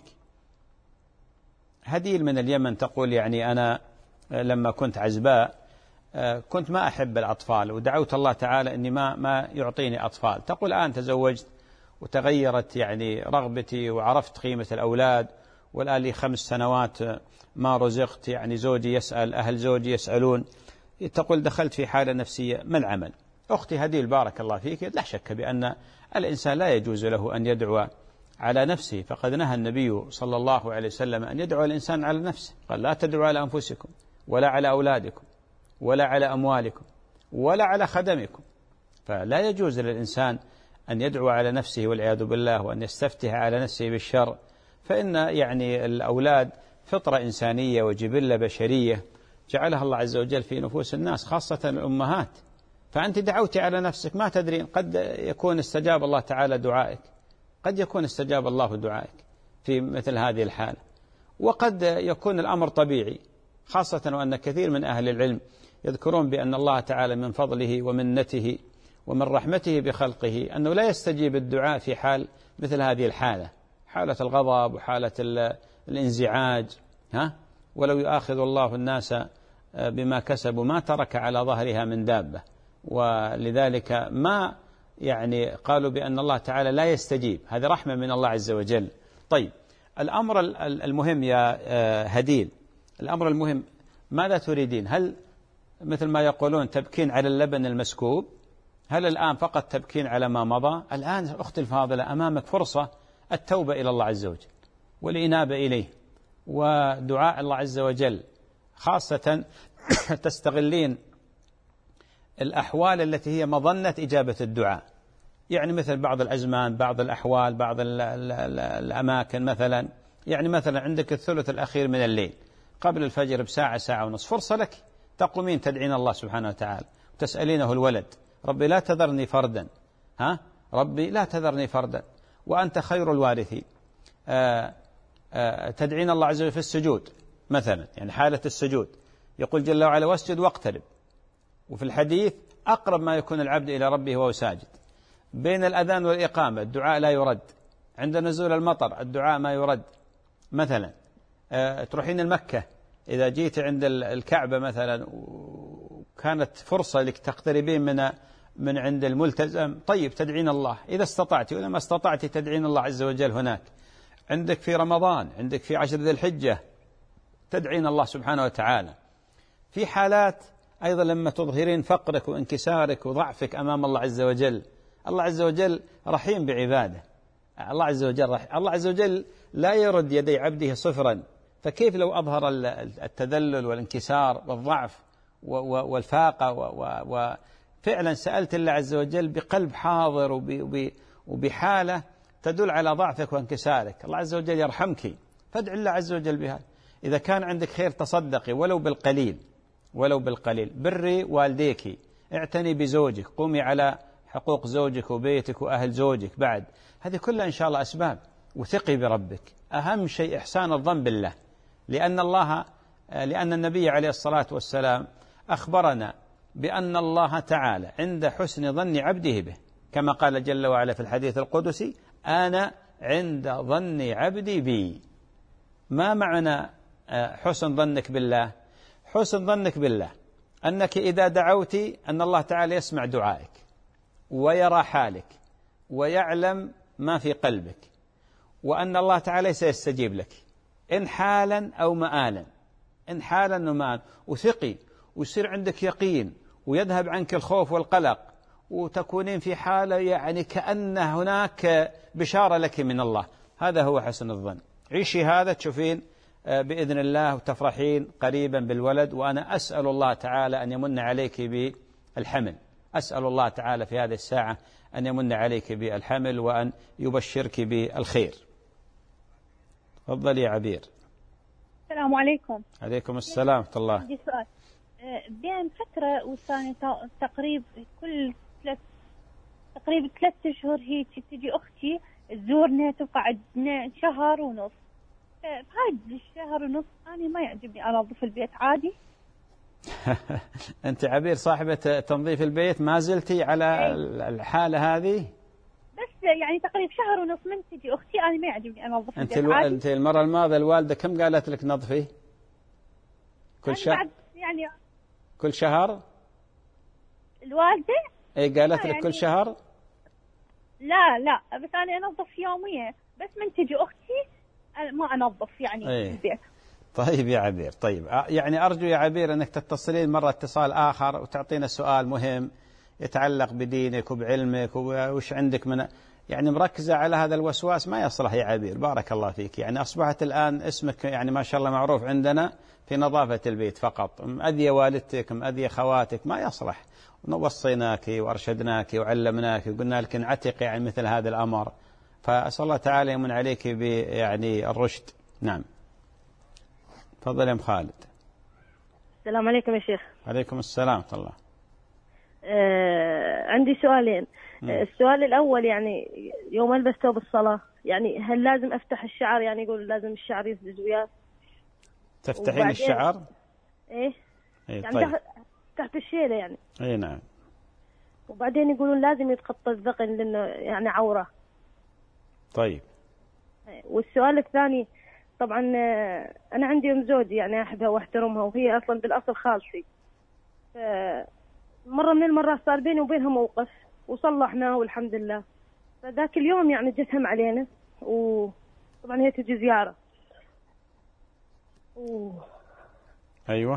هديل من اليمن تقول: يعني أنا لما كنت عزباء كنت ما أحب الأطفال، ودعوت الله تعالى أني ما ما يعطيني أطفال. تقول الآن تزوجت وتغيرت يعني رغبتي وعرفت قيمة الأولاد، والآن لي خمس سنوات ما رزقت، يعني زوجي يسأل، أهل زوجي يسألون. تقول دخلت في حالة نفسية، ما العمل؟ أختي هديل بارك الله فيك، لا شك بأن الإنسان لا يجوز له أن يدعو على نفسه، فقد نهى النبي صلى الله عليه وسلم أن يدعو الإنسان على نفسه، قال: لا تدعوا على أنفسكم ولا على أولادكم ولا على أموالكم ولا على خدمكم. فلا يجوز للإنسان أن يدعو على نفسه والعياذ بالله، وأن يستفتح على نفسه بالشر، فإن يعني الأولاد فطرة إنسانية وجبلة بشرية جعلها الله عز وجل في نفوس الناس، خاصة الأمهات. فأنت دعوتي على نفسك ما تدرين، قد يكون استجاب الله تعالى دعائك، قد يكون استجاب الله دعائك في مثل هذه الحالة، وقد يكون الأمر طبيعي، خاصة وأن كثير من أهل العلم يذكرون بأن الله تعالى من فضله ومنته ومن رحمته بخلقه أنه لا يستجيب الدعاء في حال مثل هذه الحالة، حالة الغضب وحالة الانزعاج. ها ولو يؤاخذ الله الناس بما كسبوا ما ترك على ظهرها من دابة، ولذلك ما يعني قالوا بأن الله تعالى لا يستجيب، هذه رحمة من الله عز وجل. طيب الأمر المهم يا هديل، الأمر المهم ماذا تريدين؟ هل مثل ما يقولون تبكين على اللبن المسكوب؟ هل الآن فقط تبكين على ما مضى؟ الآن أختي الفاضلة أمامك فرصة التوبة إلى الله عز وجل والإنابة إليه ودعاء الله عز وجل، خاصة تستغلين الأحوال التي هي مظنة إجابة الدعاء، يعني مثل بعض الأزمان، بعض الأحوال، بعض الأماكن، مثلا يعني مثلا عندك الثلث الأخير من الليل قبل الفجر بساعة ساعة ونصف، فرصة لك تقومين تدعين الله سبحانه وتعالى وتسألينه الولد، ربي لا تذرني فردا، ها ربي لا تذرني فردا وأنت خير الوارثين. آآ آآ تدعين الله عز وجل في السجود مثلا، يعني حالة السجود يقول جل وعلا واسجد واقترب، وفي الحديث أقرب ما يكون العبد إلى ربه وهو ساجد. بين الأذان والإقامة الدعاء لا يرد، عند نزول المطر الدعاء ما يرد. مثلا تروحين المكة إذا جيت عند الكعبة مثلا وكانت فرصة لك تقتربين من من عند الملتزم، طيب تدعين الله إذا استطعت، وإذا ما استطعت تدعين الله عز وجل هناك. عندك في رمضان، عندك في عشر ذي الحجة تدعين الله سبحانه وتعالى. في حالات أيضا لما تظهرين فقرك وانكسارك وضعفك أمام الله عز وجل، الله عز وجل رحيم بعباده، الله عز وجل رحيم. الله عز وجل لا يرد يدي عبده صفرا، فكيف لو أظهر التذلل والانكسار والضعف والفاقة وفعلا سألت الله عز وجل بقلب حاضر وبحالة تدل على ضعفك وانكسارك، الله عز وجل يرحمك، فادع الله عز وجل بها. إذا كان عندك خير تصدقي ولو بالقليل، ولو بالقليل. بري والديك، اعتني بزوجك، قومي على حقوق زوجك وبيتك وأهل زوجك بعد، هذه كلها إن شاء الله أسباب. وثقي بربك، أهم شيء إحسان الظن بالله، لأن الله لأن النبي عليه الصلاة والسلام أخبرنا بأن الله تعالى عند حسن ظن عبده به، كما قال جل وعلا في الحديث القدسي أنا عند ظن عبدي بي. ما معنى حسن ظنك بالله؟ حسن ظنك بالله أنك إذا دعوت أن الله تعالى يسمع دعائك ويرى حالك ويعلم ما في قلبك، وأن الله تعالى سيستجيب لك إن حالا أو مآلا، إن حالا ومآلا، وثقي ويصير عندك يقين ويذهب عنك الخوف والقلق، وتكونين في حالة يعني كأن هناك بشارة لك من الله. هذا هو حسن الظن. عيشي هذا تشوفين بإذن الله وتفرحين قريبا بالولد. وأنا أسأل الله تعالى أن يمن عليك بالحمل، أسأل الله تعالى في هذه الساعة أن يمن عليك بالحمل وأن يبشرك بالخير. تفضلي يا عبير. السلام عليكم. عليكم السلام ورحمة الله. عندي سؤال. بين فترة والثانية تقريب كل ثلاث تقريبا ثلاث أشهر هيك تجي أختي تزورنا، تبقى عندنا شهر ونص. بهاي الشهر ونص أنا ما يعجبني أنظف البيت عادي. أنت عبير صاحبة تنظيف البيت ما زلتي على الحالة هذه؟ بس يعني تقريبا شهر ونص من تجي أختي أنا ما يعجبني أنظف أنت البيت الو... عادي. أنت المرة الماضية الوالدة كم قالت لك نظفي؟ كل شهر؟ يعني كل شهر؟ الوالدة؟ إيه قالت لك يعني كل شهر؟ لا لا بس أنا أنظف يوميا، بس من تجي أختي ما أنظف يعني أيه. البيت. طيب يا عبير، طيب يعني أرجو يا عبير أنك تتصلين مرة اتصال آخر وتعطينا سؤال مهم يتعلق بدينك وبعلمك وش عندك من يعني مركزة على هذا الوسواس ما يصلح يا عبير. بارك الله فيك. يعني أصبحت الآن اسمك يعني ما شاء الله معروف عندنا في نظافة البيت فقط، مأذية والدتك مأذية خواتك ما يصلح. وصيناك وأرشدناك وعلمناك وقلنا لك انعتقي عن مثل هذا الأمر، فأسأل الله تعالى يمن عليك يعني الرشد. نعم تفضل يا أم خالد. السلام عليكم يا شيخ. عليكم السلام ورحمة الله. آه عندي سؤالين. آه السؤال الأول يعني يوم ألبس ثوب الصلاة يعني هل لازم أفتح الشعر؟ يعني يقول لازم الشعر يسدس وياه. تفتحين الشعر؟ إيه, إيه يعني طيب. تحت, تحت الشيلة يعني. إيه نعم. وبعدين يقولون لازم يتخطى الذقن لأنه يعني عورة. طيب. والسؤال الثاني طبعا أنا عندي أم زوجي يعني أحبها واحترمها وهي أصلا بالأصل خالتي. مرة من المرات صار بيني وبينها موقف وصلحناه والحمد لله. فذاك اليوم يعني جت هم علينا وطبعا هي تجي زيارة. و... أيوة.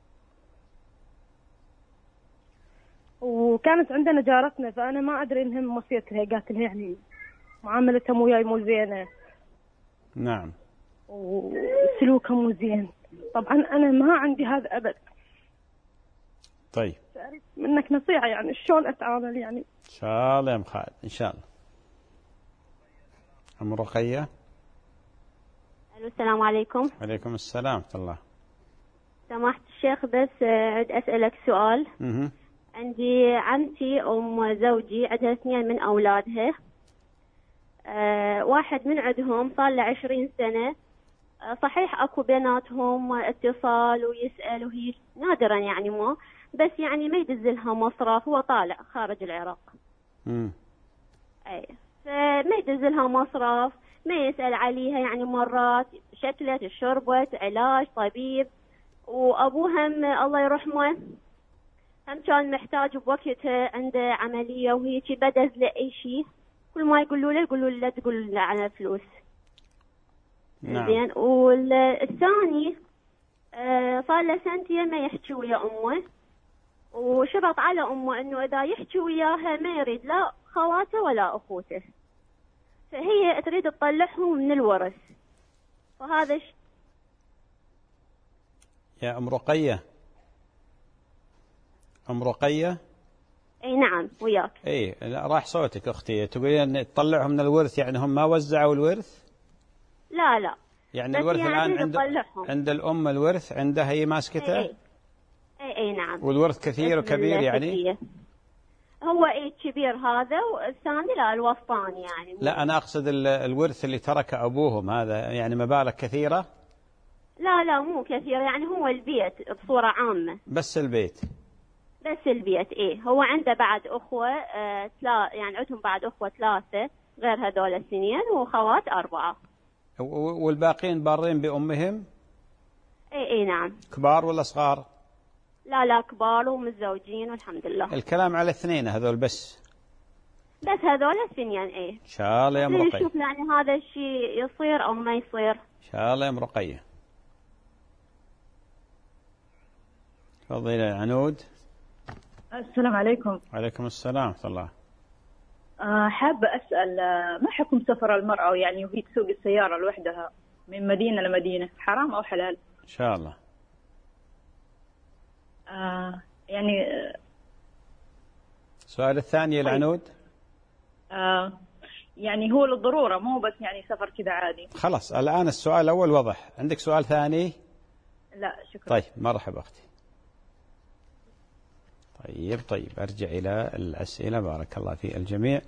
وكانت عندنا جارتنا فأنا ما أدري إنهم موصيتها قالت لها يعني معاملتهم وياي مو زينة. نعم. وسلوكهم مو زين. طبعا أنا ما عندي هذا أبد. طيب. منك نصيحة يعني شلون أتعامل يعني؟ إن شاء الله يا أم خالد إن شاء الله. أم رقية. السلام عليكم. عليكم السلام ورحمة الله. سماحة الشيخ بس عد أسألك سؤال. مه. عندي عمتي أم زوجي عندها اثنين من أولادها. أه واحد من عندهم صار له عشرين سنة. أه صحيح أكو بيناتهم اتصال ويسأل وهي نادرا يعني مو بس يعني ما يدزلها مصرف. هو طالع خارج العراق. امم اي فما يدزلها مصرف ما يسأل عليها يعني مرات شكلت شربت علاج طبيب. وأبوها الله يرحمه هم كان محتاج بوقتها عنده عملية وهيك بدز له أي شيء كل ما يقولوا له يقولوا له لا تقول له على فلوس. نعم. زين. والثاني آه صار له سنتين ما يحكي ويا أمه وشرط على أمه إنه إذا يحكي وياها ما يريد لا خواته ولا أخوته فهي تريد تطلعهم من الورث. وهذا ش... يا أم رقية. أم رقية. اي نعم وياك. اي راح صوتك اختي تقولين تطلعهم من الورث يعني هم ما وزعوا الورث؟ لا لا يعني الورث الآن عند عند الأم الورث عندها هي ماسكته؟ اي اي, أي نعم. والورث كثير وكبير يعني؟ هو اي كبير هذا والثاني لا الوسطاني يعني. لا أنا أقصد الورث اللي ترك أبوهم هذا يعني مبالغ كثيرة؟ لا لا مو كثير يعني هو البيت بصورة عامة. بس البيت. بس البيت ايه. هو عنده بعد اخوة آه تلا يعني عندهم بعد اخوة ثلاثة غير هذول السنين وخوات اربعة. والباقين بارين بأمهم؟ اي اي نعم. كبار ولا صغار؟ لا لا كبار ومتزوجين والحمد لله. الكلام على اثنين هذول بس؟ بس هذول السنين ايه. ان شاء الله يا ام رقية. نشوف يعني هذا الشيء يصير او ما يصير. ان شاء الله يا ام رقية. تفضلي يا عنود. السلام عليكم. وعليكم السلام ورحمة الله. أه حابة أسأل ما حكم سفر المرأة يعني وهي تسوق السيارة لوحدها من مدينة لمدينة حرام أو حلال؟ إن شاء الله. أه يعني السؤال الثاني يا العنود. أه يعني هو للضرورة مو بس يعني سفر كذا عادي. خلاص الآن السؤال الأول وضح. عندك سؤال ثاني؟ لا شكرا. طيب مرحبا أختي. طيب طيب أرجع إلى الأسئلة بارك الله في الجميع.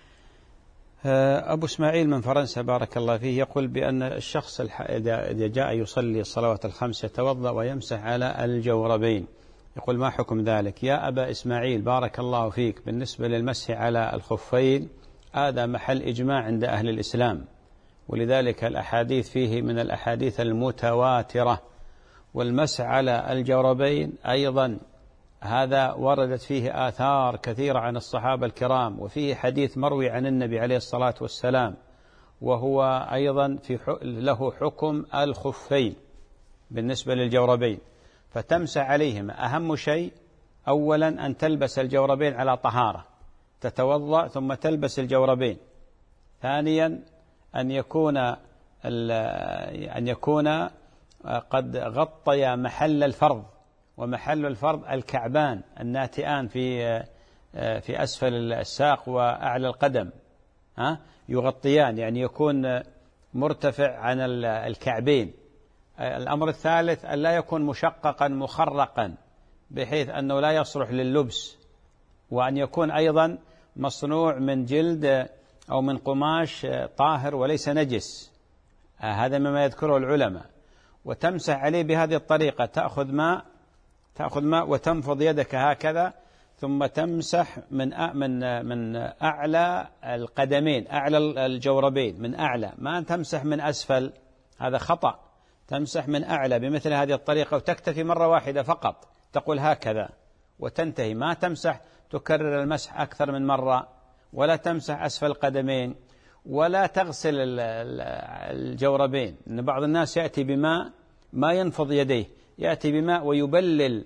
أبو إسماعيل من فرنسا بارك الله فيه يقول بأن الشخص إذا جاء يصلي الصلوات الخمس يتوضأ ويمسح على الجوربين يقول ما حكم ذلك؟ يا أبا إسماعيل بارك الله فيك بالنسبة للمسح على الخفين هذا محل إجماع عند أهل الإسلام ولذلك الأحاديث فيه من الأحاديث المتواترة والمسح على الجوربين أيضا هذا وردت فيه آثار كثيرة عن الصحابة الكرام وفيه حديث مروي عن النبي عليه الصلاة والسلام وهو أيضا في له حكم الخفين بالنسبة للجوربين فتمسح عليهما. أهم شيء أولا أن تلبس الجوربين على طهارة تتوضأ ثم تلبس الجوربين. ثانيا أن يكون أن يكون قد غطي محل الفرض ومحل الفرض الكعبان الناتئان في في أسفل الساق وأعلى القدم ها يغطيان يعني يكون مرتفع عن الكعبين. الأمر الثالث أن لا يكون مشققا مخرقا بحيث أنه لا يصلح لللبس وأن يكون أيضا مصنوع من جلد أو من قماش طاهر وليس نجس، هذا مما يذكره العلماء. وتمسح عليه بهذه الطريقة، تأخذ ماء تأخذ ماء وتنفض يدك هكذا، ثم تمسح من من من أعلى القدمين، أعلى الجوربين، من أعلى، ما تمسح من أسفل، هذا خطأ. تمسح من أعلى بمثل هذه الطريقة، وتكتفي مرة واحدة فقط، تقول هكذا وتنتهي، ما تمسح تكرر المسح أكثر من مرة، ولا تمسح أسفل القدمين، ولا تغسل الجوربين. إن بعض الناس يأتي بماء ما ينفض يديه، يأتي بماء ويبلل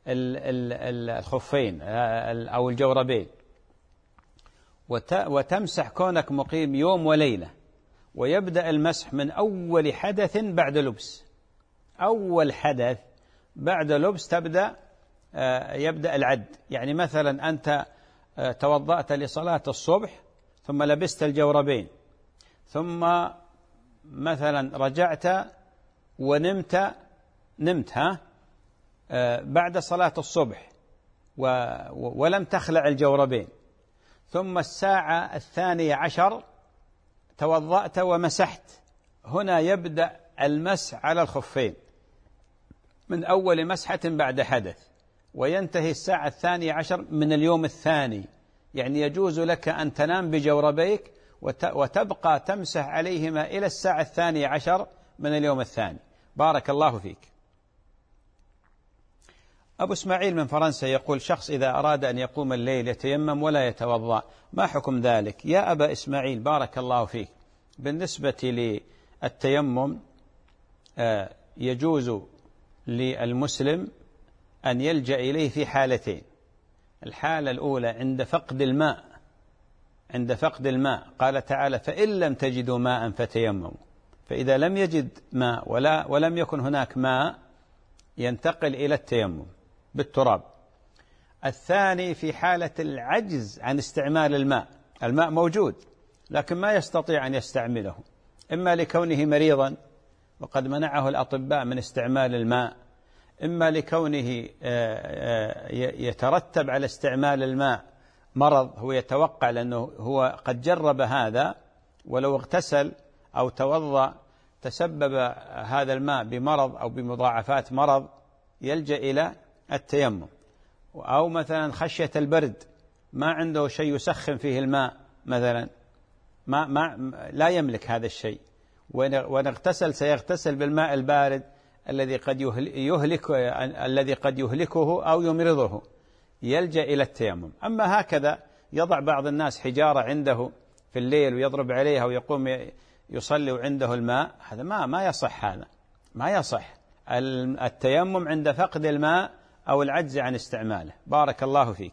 الخفين أو الجوربين. وتمسح كونك مقيم يوم وليلة، ويبدأ المسح من أول حدث بعد لبس. أول حدث بعد لبس تبدأ يبدأ العد. يعني مثلا أنت توضأت لصلاة الصبح ثم لبست الجوربين، ثم مثلا رجعت ونمت نمت ها بعد صلاة الصبح ولم تخلع الجوربين، ثم الساعة الثانية عشر توضأت ومسحت، هنا يبدأ المسح على الخفين من أول مسحة بعد حدث، وينتهي الساعة الثانية عشر من اليوم الثاني. يعني يجوز لك أن تنام بجوربيك وتبقى تمسح عليهما إلى الساعة الثانية عشر من اليوم الثاني. بارك الله فيك. أبو إسماعيل من فرنسا يقول: شخص إذا أراد أن يقوم الليل يتيمم ولا يتوضأ، ما حكم ذلك؟ يا أبا إسماعيل بارك الله فيك، بالنسبة للتيمم يجوز للمسلم أن يلجأ إليه في حالتين. الحالة الأولى عند فقد الماء، عند فقد الماء قال تعالى: فإن لم تجدوا ماء فتيمموا. فإذا لم يجد ماء ولا ولم يكن هناك ماء ينتقل إلى التيمم بالتراب. الثاني في حالة العجز عن استعمال الماء، الماء موجود لكن ما يستطيع أن يستعمله، إما لكونه مريضا وقد منعه الأطباء من استعمال الماء، إما لكونه يترتب على استعمال الماء مرض هو يتوقع، لأنه هو قد جرب هذا، ولو اغتسل أو توضأ تسبب هذا الماء بمرض أو بمضاعفات مرض، يلجأ إلى التيمم. أو مثلا خشية البرد، ما عنده شيء يسخن فيه الماء مثلا، ما ما لا يملك هذا الشيء، وإن اغتسل سيغتسل بالماء البارد الذي قد يهلك الذي قد يهلكه أو يمرضه، يلجأ إلى التيمم. أما هكذا يضع بعض الناس حجارة عنده في الليل ويضرب عليها ويقوم يصلي وعنده الماء، هذا ما ما يصح، هذا ما يصح. التيمم عند فقد الماء أو العجز عن استعماله. بارك الله فيك.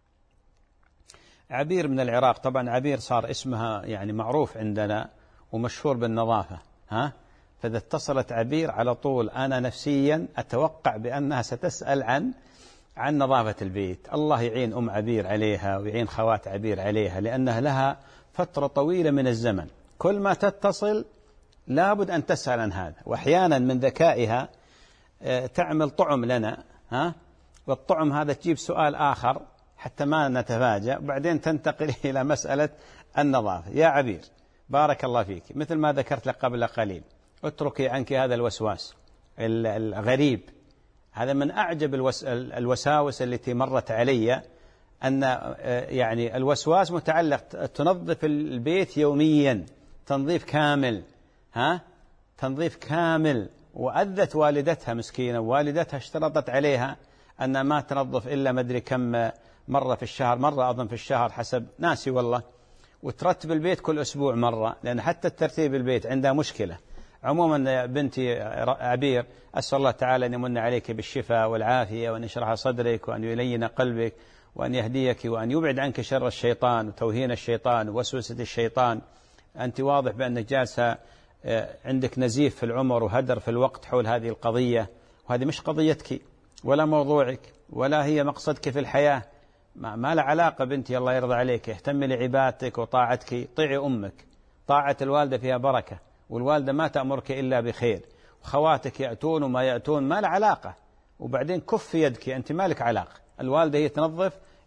عبير من العراق، طبعا عبير صار اسمها يعني معروف عندنا ومشهور بالنظافة، ها، فإذا اتصلت عبير على طول أنا نفسيا أتوقع بأنها ستسأل عن عن نظافة البيت. الله يعين أم عبير عليها ويعين خوات عبير عليها، لأنها لها فترة طويلة من الزمن كل ما تتصل لابد أن تسأل عن هذا، وأحيانا من ذكائها تعمل طعم لنا، ها، والطعم هذا تجيب سؤال آخر حتى ما نتفاجأ، وبعدين تنتقل إلى مسألة النظافة. يا عبير بارك الله فيك، مثل ما ذكرت لك قبل قليل، اتركي عنك هذا الوسواس الغريب. هذا من أعجب الوساوس التي مرت علي، أن يعني الوسواس متعلق تنظف البيت يوميا تنظيف كامل، ها، تنظيف كامل. وأذت والدتها مسكينة، والدتها اشترطت عليها أن ما تنظف إلا مدري كم مرة في الشهر، مرة أظن في الشهر حسب ناسي والله، وترتب البيت كل أسبوع مرة، لأن حتى الترتيب البيت عندها مشكلة. عموما بنتي عبير، أسأل الله تعالى أن يمن عليك بالشفاء والعافية، وأن يشرح صدرك، وأن يلين قلبك، وأن يهديك، وأن يبعد عنك شر الشيطان وتوهين الشيطان ووسوسة الشيطان. أنت واضح بأنك جالسة عندك نزيف في العمر وهدر في الوقت حول هذه القضية، وهذه مش قضيتك ولا موضوعك ولا هي مقصدك في الحياة، ما, ما له علاقة. بنتي الله يرضى عليك، اهتمي لعبادتك وطاعتك، طيعي أمك، طاعة الوالدة فيها بركة، والوالدة ما تأمرك إلا بخير، وخواتك يأتون وما يأتون ما له علاقة. وبعدين كف يدك، أنت ما لك علاقة، الوالدة هي تنظف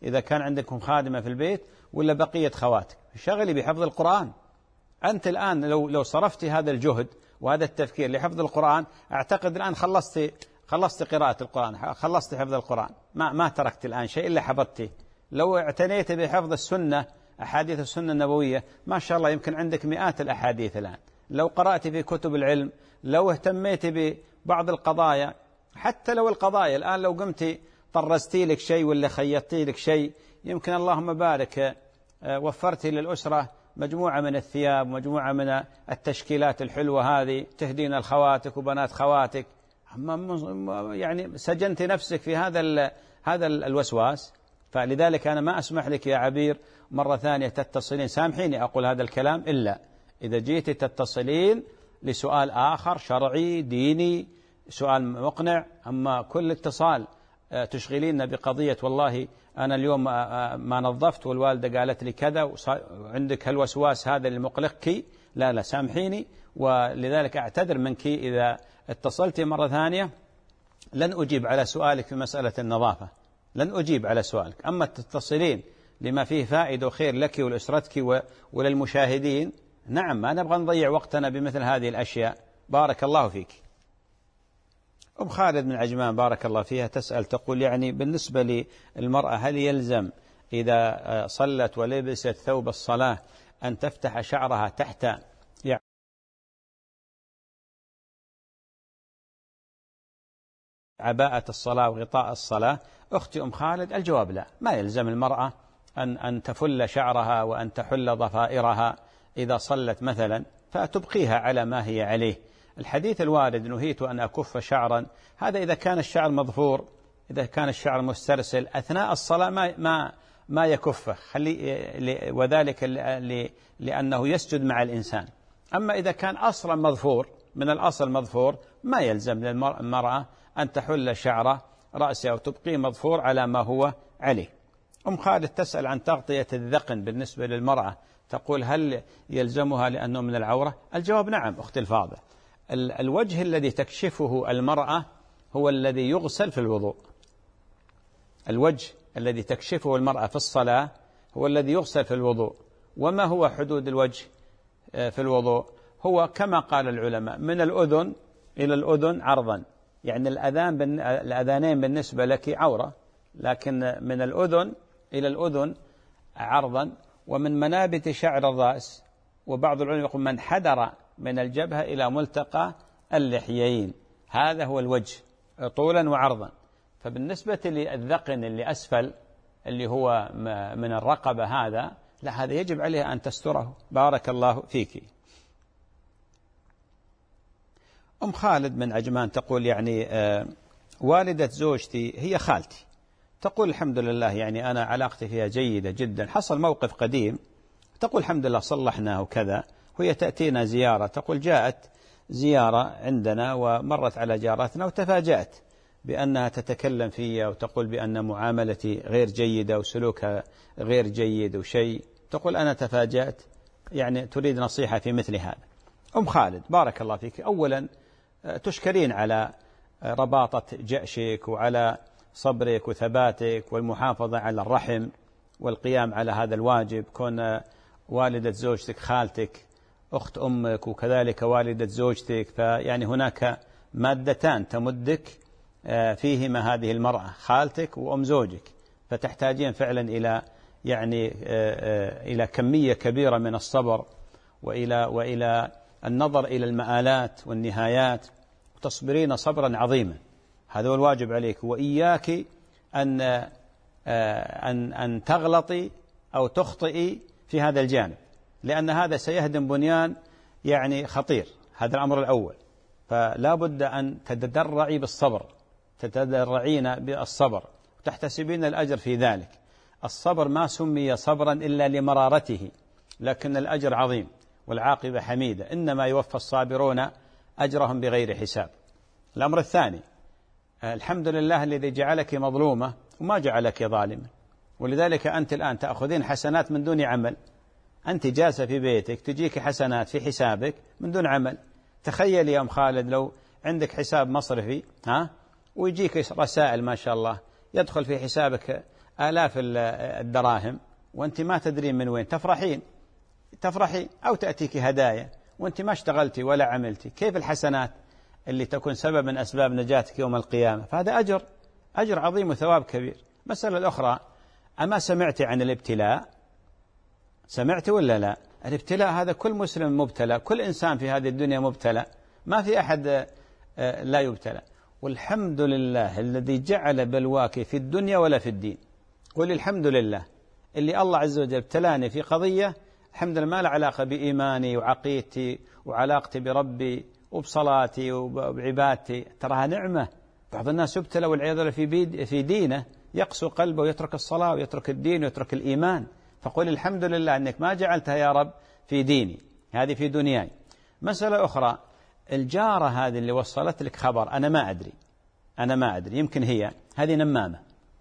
إذا كان عندكم خادمة في البيت ولا بقية خواتك، شغلي بحفظ القرآن. أنت الآن لو لو صرفتي هذا الجهد وهذا التفكير لحفظ القرآن، أعتقد الآن خلصتي خلصت قراءة القرآن، خلصت حفظ القرآن، ما ما تركت الآن شيء إلا حفظتي. لو اعتنيت بحفظ السنة، أحاديث السنة النبوية، ما شاء الله يمكن عندك مئات الأحاديث الآن. لو قرأت في كتب العلم، لو اهتميت ببعض القضايا، حتى لو القضايا الآن لو قمتي طرزتي لك شيء ولا خيطتي لك شيء، يمكن اللهم بارك وفرتي للأسرة مجموعة من الثياب، مجموعة من التشكيلات الحلوة هذه تهدين الخواتك وبنات خواتك، يعني سجنت نفسك في هذا هذا الوسواس. فلذلك أنا ما أسمح لك يا عبير مرة ثانية تتصلين، سامحيني أقول هذا الكلام، إلا إذا جيت تتصلين لسؤال آخر شرعي ديني، سؤال مقنع. أما كل اتصال تشغلين بقضية والله أنا اليوم ما نظفت والوالدة قالت لي كذا وعندك هالوسواس هذا اللي مقلقك، لا لا سامحيني. ولذلك أعتذر منك إذا اتصلت مرة ثانية، لن أجيب على سؤالك في مسألة النظافة، لن أجيب على سؤالك. أما تتصلين لما فيه فائدة وخير لك ولأسرتك وللمشاهدين، نعم ما نبغى نضيع وقتنا بمثل هذه الأشياء. بارك الله فيك. أم خالد من عجمان بارك الله فيها تسأل تقول يعني بالنسبة للمرأة هل يلزم إذا صلت ولبست ثوب الصلاة أن تفتح شعرها تحت عباءة الصلاة وغطاء الصلاة؟ أختي أم خالد الجواب لا، ما يلزم المرأة أن أن تفل شعرها وأن تحل ضفائرها إذا صلت مثلا، فتبقيها على ما هي عليه. الحديث الوارد نهيت أن أكف شعرا، هذا إذا كان الشعر مظفور، إذا كان الشعر مسترسل أثناء الصلاة ما ما ما يكفه، خلي وذلك لأنه يسجد مع الإنسان. أما إذا كان أصلا مظفور، من الأصل مظفور، ما يلزم للمرأة أن تحل شعر رأسها وتبقيه مظفور على ما هو عليه. أم خالد تسأل عن تغطية الذقن بالنسبة للمرأة، تقول هل يلزمها لأنه من العورة؟ الجواب نعم أختي الفاضلة. الوجه الذي تكشفه المرأة هو الذي يغسل في الوضوء. الوجه الذي تكشفه المرأة في الصلاة هو الذي يغسل في الوضوء. وما هو حدود الوجه في الوضوء؟ هو كما قال العلماء من الأذن إلى الأذن عرضا، يعني الأذان الأذانين بالنسبة لك عورة، لكن من الأذن إلى الأذن عرضا، ومن منابت شعر الرأس، وبعض العلماء يقول من حدر من الجبهة إلى ملتقى اللحيين، هذا هو الوجه طولا وعرضا. فبالنسبة للذقن اللي أسفل اللي هو من الرقبة هذا لا، هذا يجب عليها أن تستره. بارك الله فيك. أم خالد من عجمان تقول يعني آه والدة زوجتي هي خالتي، تقول الحمد لله يعني أنا علاقتي فيها جيدة جدا، حصل موقف قديم تقول الحمد لله صلحناه وكذا، وهي تأتينا زيارة، تقول جاءت زيارة عندنا ومرت على جارتنا وتفاجأت بأنها تتكلم فيها وتقول بأن معاملتي غير جيدة وسلوكها غير جيد وشيء، تقول أنا تفاجأت، يعني تريد نصيحة في مثل هذا. أم خالد بارك الله فيك، أولا تشكرين على رباطة جأشك وعلى صبرك وثباتك والمحافظة على الرحم والقيام على هذا الواجب، كون والدة زوجتك خالتك أخت أمك وكذلك والدة زوجتك، فيعني هناك مادتان تمدك فيهما هذه المرأة خالتك وأم زوجك، فتحتاجين فعلا إلى يعني إلى كمية كبيرة من الصبر وإلى وإلى النظر إلى المآلات والنهايات، وتصبرين صبرا عظيما، هذا هو الواجب عليك. وإياك أن أن أن تغلطي أو تخطئي في هذا الجانب، لأن هذا سيهدم بنيان يعني خطير، هذا الأمر الأول. فلا بد أن تتدرعي بالصبر، تتدرعين بالصبر وتحتسبين الأجر في ذلك. الصبر ما سمي صبرا إلا لمرارته، لكن الأجر عظيم والعاقبة حميدة، إنما يوفى الصابرون أجرهم بغير حساب. الأمر الثاني، الحمد لله الذي جعلك مظلومة وما جعلك ظالمة، ولذلك أنت الآن تأخذين حسنات من دون عمل، أنت جالسة في بيتك تجيك حسنات في حسابك من دون عمل. تخيل يا أم خالد لو عندك حساب مصرفي ها ويجيك رسائل ما شاء الله يدخل في حسابك آلاف الدراهم وأنت ما تدرين من وين تفرحين تفرحين أو تأتيك هدايا وأنت ما اشتغلتي ولا عملتي، كيف الحسنات اللي تكون سبب من أسباب نجاتك يوم القيامة؟ فهذا أجر أجر عظيم وثواب كبير. مسألة الأخرى، أما سمعت عن الابتلاء؟ سمعت ولا لا؟ الابتلاء هذا كل مسلم مبتلى، كل إنسان في هذه الدنيا مبتلى، ما في أحد لا يبتلى. والحمد لله الذي جعل بلواك في الدنيا ولا في الدين. قل الحمد لله اللي الله عز وجل ابتلاني في قضية، الحمد لله ما له علاقة بإيماني وعقيدتي وعلاقتي بربي وبصلاتي وبعبادتي، تراها نعمة. بعض الناس يبتلى والعياذ بالله في في دينه، يقسو قلبه ويترك الصلاة ويترك الدين ويترك الإيمان. فقل الحمد لله أنك ما جعلتها يا رب في ديني، هذه في دنياي. مسألة أخرى، الجارة هذه اللي وصلت لك خبر أنا ما أدري أنا ما أدري يمكن هي هذه نمامة،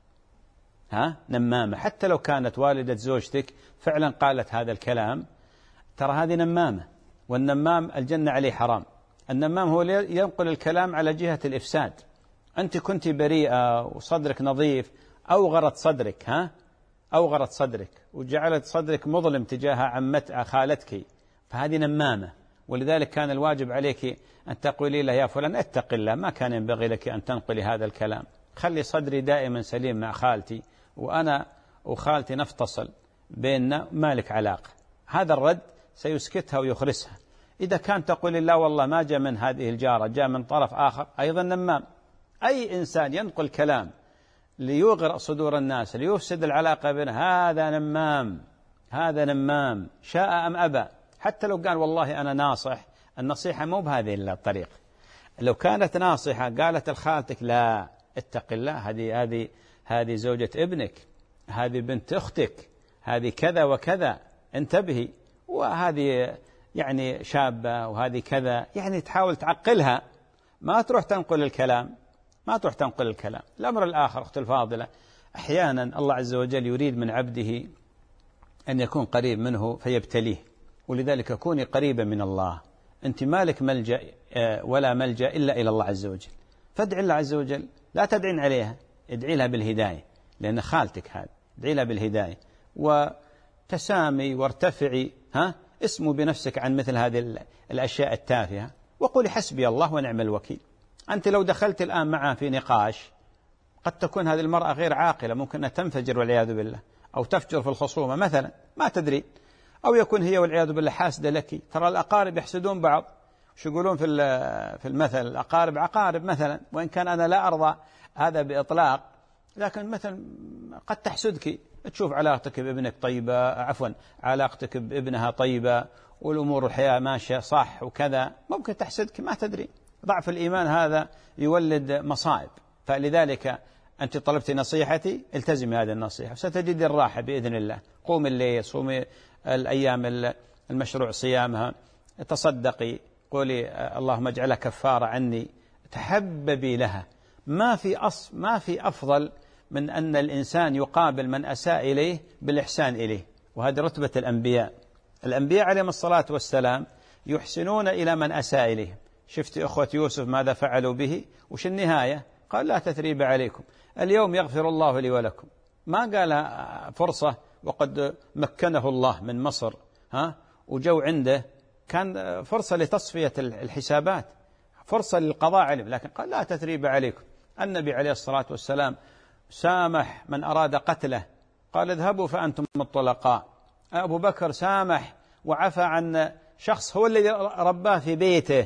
ها نمامة، حتى لو كانت والدة زوجتك فعلا قالت هذا الكلام، ترى هذه نمامة. والنمام الجنة عليه حرام. النمام هو اللي ينقل الكلام على جهة الإفساد. أنت كنت بريئة وصدرك نظيف، أوغرت صدرك ها أوغرت صدرك وجعلت صدرك مظلم تجاه عمت خالتك، فهذه نمامة. ولذلك كان الواجب عليك أن تقولي له يا فلان اتق الله، ما كان ينبغي لك أن تنقلي هذا الكلام، خلي صدري دائما سليم مع خالتي، وأنا وخالتي نفتصل بيننا، ما لك علاقة. هذا الرد سيسكتها ويخرسها. إذا كان تقول لا والله ما جاء من هذه الجارة، جاء من طرف آخر، أيضا نمام. أي إنسان ينقل كلام ليغرق صدور الناس ليفسد العلاقة بينهم، هذا نمام هذا نمام شاء أم أبى. حتى لو قال والله أنا ناصح، النصيحة مو بهذه الطريقة. لو كانت ناصحة قالت لخالتك لا اتق الله، هذه هذه هذه زوجة ابنك، هذه بنت أختك، هذه كذا وكذا، انتبهي، وهذه يعني شابة وهذه كذا، يعني تحاول تعقلها، ما تروح تنقل الكلام ما تروح تنقل الكلام. الأمر الآخر أختي الفاضلة، أحيانا الله عز وجل يريد من عبده أن يكون قريب منه فيبتليه، ولذلك كوني قريبة من الله. أنت مالك ملجأ ولا ملجأ إلا إلى الله عز وجل، فادعي الله عز وجل، لا تدعين عليها، ادعي لها بالهداية، لأن خالتك هذه، ادعي لها بالهداية وتسامي وارتفعي، ها اسموا بنفسك عن مثل هذه الأشياء التافهة، وقولي حسبي الله ونعم الوكيل. أنت لو دخلت الآن معها في نقاش، قد تكون هذه المرأة غير عاقلة، ممكن أن تنفجر والعياذ بالله، أو تفجر في الخصومة مثلا، ما تدري، أو يكون هي والعياذ بالله حاسدة لك. ترى الأقارب يحسدون بعض، شو يقولون في في المثل، الأقارب عقارب مثلا، وإن كان أنا لا أرضى هذا بإطلاق، لكن مثلا قد تحسدك، تشوف علاقتك بابنك طيبة، عفوا علاقتك بابنها طيبة والأمور الحياة ماشية صح وكذا، ممكن تحسدك ما تدري. ضعف الإيمان هذا يولد مصائب. فلذلك أنت طلبت نصيحتي، التزمي هذه النصيحة ستجد الراحة بإذن الله. قوم الليل، صومي الأيام المشروع صيامها، تصدقي، قولي اللهم اجعلها كفارة عني، تحببي لها. ما في أص ما في أفضل من أن الإنسان يقابل من أساء إليه بالإحسان إليه، وهذه رتبة الأنبياء. الأنبياء عليهم الصلاة والسلام يحسنون إلى من أساء إليه. شفت أخوة يوسف ماذا فعلوا به، وش النهاية؟ قال لا تثريب عليكم، اليوم يغفر الله لي ولكم. ما قال فرصة وقد مكنه الله من مصر ها وجو عنده، كان فرصة لتصفية الحسابات، فرصة للقضاء عليهم، لكن قال لا تثريب عليكم. النبي عليه الصلاة والسلام سامح من أراد قتله، قال اذهبوا فأنتم الطلقاء. أبو بكر سامح وعفى عن شخص هو الذي رباه في بيته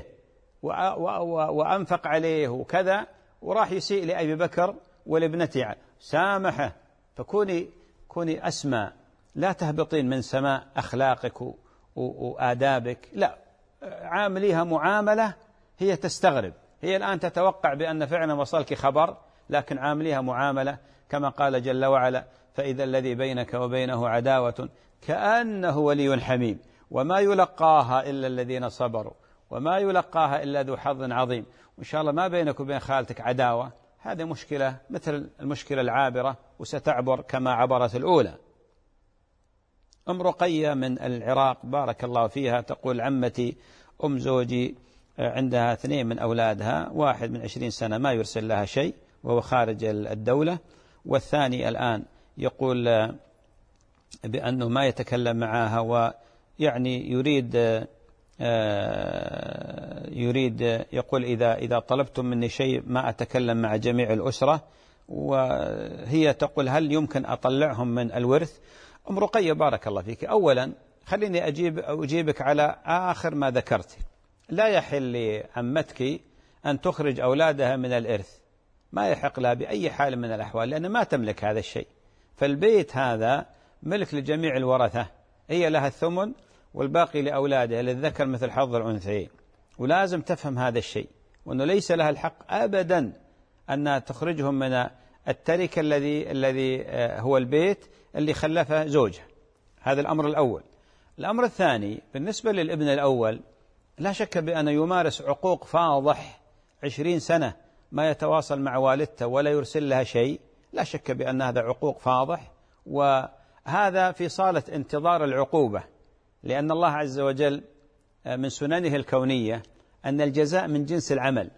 وأنفق عليه وكذا، وراح يسيء لأبي بكر ولابنته، سامحه. فكوني كوني أسمى، لا تهبطين من سماء أخلاقك وآدابك، لا، عامليها معاملة هي تستغرب، هي الآن تتوقع بأن فعلا وصلك خبر، لكن عامليها معاملة كما قال جل وعلا فإذا الذي بينك وبينه عداوة كأنه ولي حميم وما يلقاها إلا الذين صبروا وما يلقاها إلا ذو حظ عظيم. وإن شاء الله ما بينك وبين خالتك عداوة، هذه مشكلة مثل المشكلة العابرة وستعبر كما عبرت الأولى. أم رقية من العراق بارك الله فيها تقول عمتي أم زوجي عندها اثنين من أولادها، واحد من عشرين سنة ما يرسل لها شيء وهو خارج الدولة، والثاني الآن يقول بأنه ما يتكلم معها، ويعني يريد يريد يقول إذا إذا طلبتم مني شيء ما أتكلم مع جميع الأسرة، وهي تقول هل يمكن أطلعهم من الورث؟ أم رقية بارك الله فيك، أولا خليني أجيب أجيبك على آخر ما ذكرت. لا يحل لعمتك أن تخرج أولادها من الإرث، ما يحق لها بأي حال من الأحوال، لأن ما تملك هذا الشيء. فالبيت هذا ملك لجميع الورثة، هي لها الثمن والباقي لأولادها للذكر مثل حظ الأنثيين. ولازم تفهم هذا الشيء، وأنه ليس لها الحق أبدا أن تخرجهم من التركة الذي الذي هو البيت اللي خلفه زوجها. هذا الأمر الأول. الأمر الثاني بالنسبة للابن الأول، لا شك بأنه يمارس عقوق فاضح، عشرين سنة ما يتواصل مع والدته ولا يرسل لها شيء، لا شك بأن هذا عقوق فاضح، وهذا في صالة انتظار العقوبة، لأن الله عز وجل من سننه الكونية أن الجزاء من جنس العمل.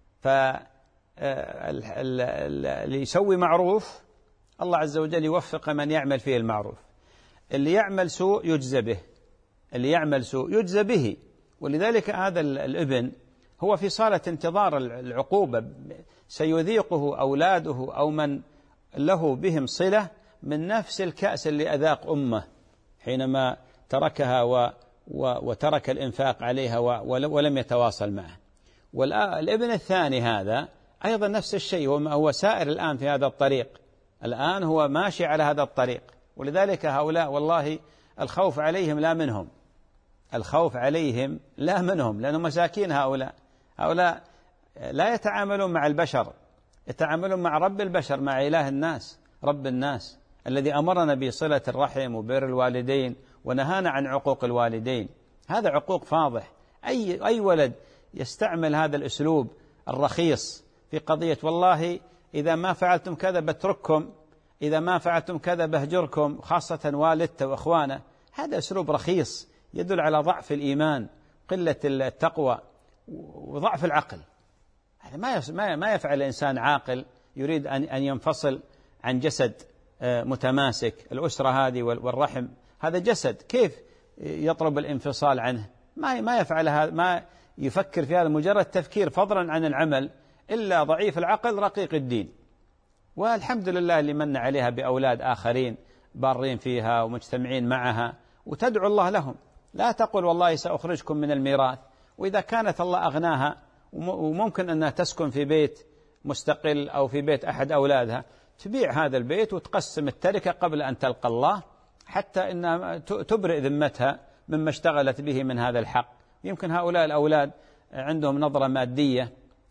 فاللي يسوي معروف الله عز وجل يوفق من يعمل فيه المعروف، اللي يعمل سوء يجزى به، اللي يعمل سوء يجزى به. ولذلك هذا الابن هو في صالة انتظار العقوبة، سيذيقه أولاده أو من له بهم صلة من نفس الكأس اللي أذاق أمه حينما تركها و وترك الإنفاق عليها ولم يتواصل معه. والابن الثاني هذا أيضا نفس الشيء، هو سائر الآن في هذا الطريق، الآن هو ماشي على هذا الطريق. ولذلك هؤلاء والله الخوف عليهم لا منهم، الخوف عليهم لا منهم، لأنهم مساكين. هؤلاء هؤلاء لا يتعاملون مع البشر، يتعاملون مع رب البشر، مع إله الناس، رب الناس الذي أمرنا بصلة الرحم وبر الوالدين ونهانا عن عقوق الوالدين. هذا عقوق فاضح. أي أي ولد يستعمل هذا الأسلوب الرخيص في قضية والله إذا ما فعلتم كذا بترككم، إذا ما فعلتم كذا بهجركم، خاصة والدته وإخوانه، هذا أسلوب رخيص يدل على ضعف الإيمان، قلة التقوى وضعف العقل. هذا ما ما يفعل الإنسان عاقل يريد أن أن ينفصل عن جسد متماسك. الأسرة هذه والرحم هذا جسد، كيف يطلب الانفصال عنه؟ ما ما يفعل هذا، ما يفكر في هذا مجرد تفكير فضلا عن العمل، إلا ضعيف العقل رقيق الدين. والحمد لله اللي من عليها بأولاد آخرين بارين فيها ومجتمعين معها، وتدعو الله لهم. لا تقول والله سأخرجكم من الميراث، وإذا كانت الله أغناها وممكن أنها تسكن في بيت مستقل أو في بيت أحد أولادها، تبيع هذا البيت وتقسم التركة قبل أن تلقى الله، حتى أنها تبرئ ذمتها مما اشتغلت به من هذا الحق. يمكن هؤلاء الأولاد عندهم نظرة مادية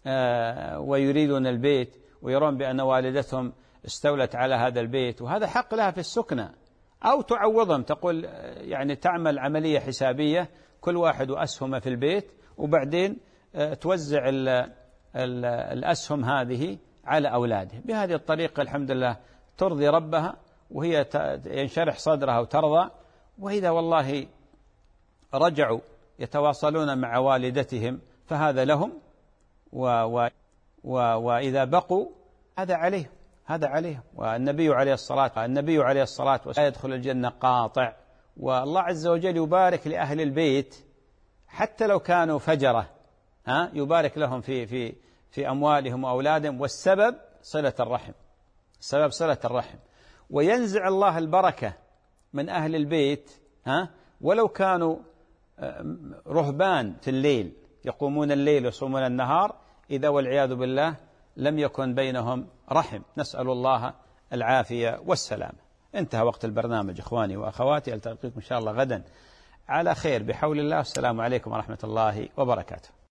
ويريدون البيت ويرون بأن والدتهم استولت على هذا البيت، وهذا حق لها في السكنة، أو تعوضهم، تقول يعني تعمل عملية حسابية كل واحد وأسهم في البيت، وبعدين توزع ال ال الأسهم هذه على أولاده. بهذه الطريقة الحمد لله ترضي ربها، وهي ينشرح صدرها وترضى. وإذا والله رجعوا يتواصلون مع والدتهم فهذا لهم، و و و وإذا بقوا هذا عليهم، هذا عليهم. والنبي عليه الصلاة النبي عليه الصلاة والسلام يدخل الجنة قاطع، والله عز وجل يبارك لأهل البيت حتى لو كانوا فجرة، ها يبارك لهم في في في أموالهم وأولادهم، والسبب صلة الرحم، السبب صلة الرحم. وينزع الله البركة من أهل البيت، ها ولو كانوا رهبان في الليل يقومون الليل ويصومون النهار، إذا والعياذ بالله لم يكن بينهم رحم. نسأل الله العافية والسلامة. انتهى وقت البرنامج إخواني وأخواتي، ألتقيكم إن شاء الله غدا على خير بحول الله. السلام عليكم ورحمة الله وبركاته.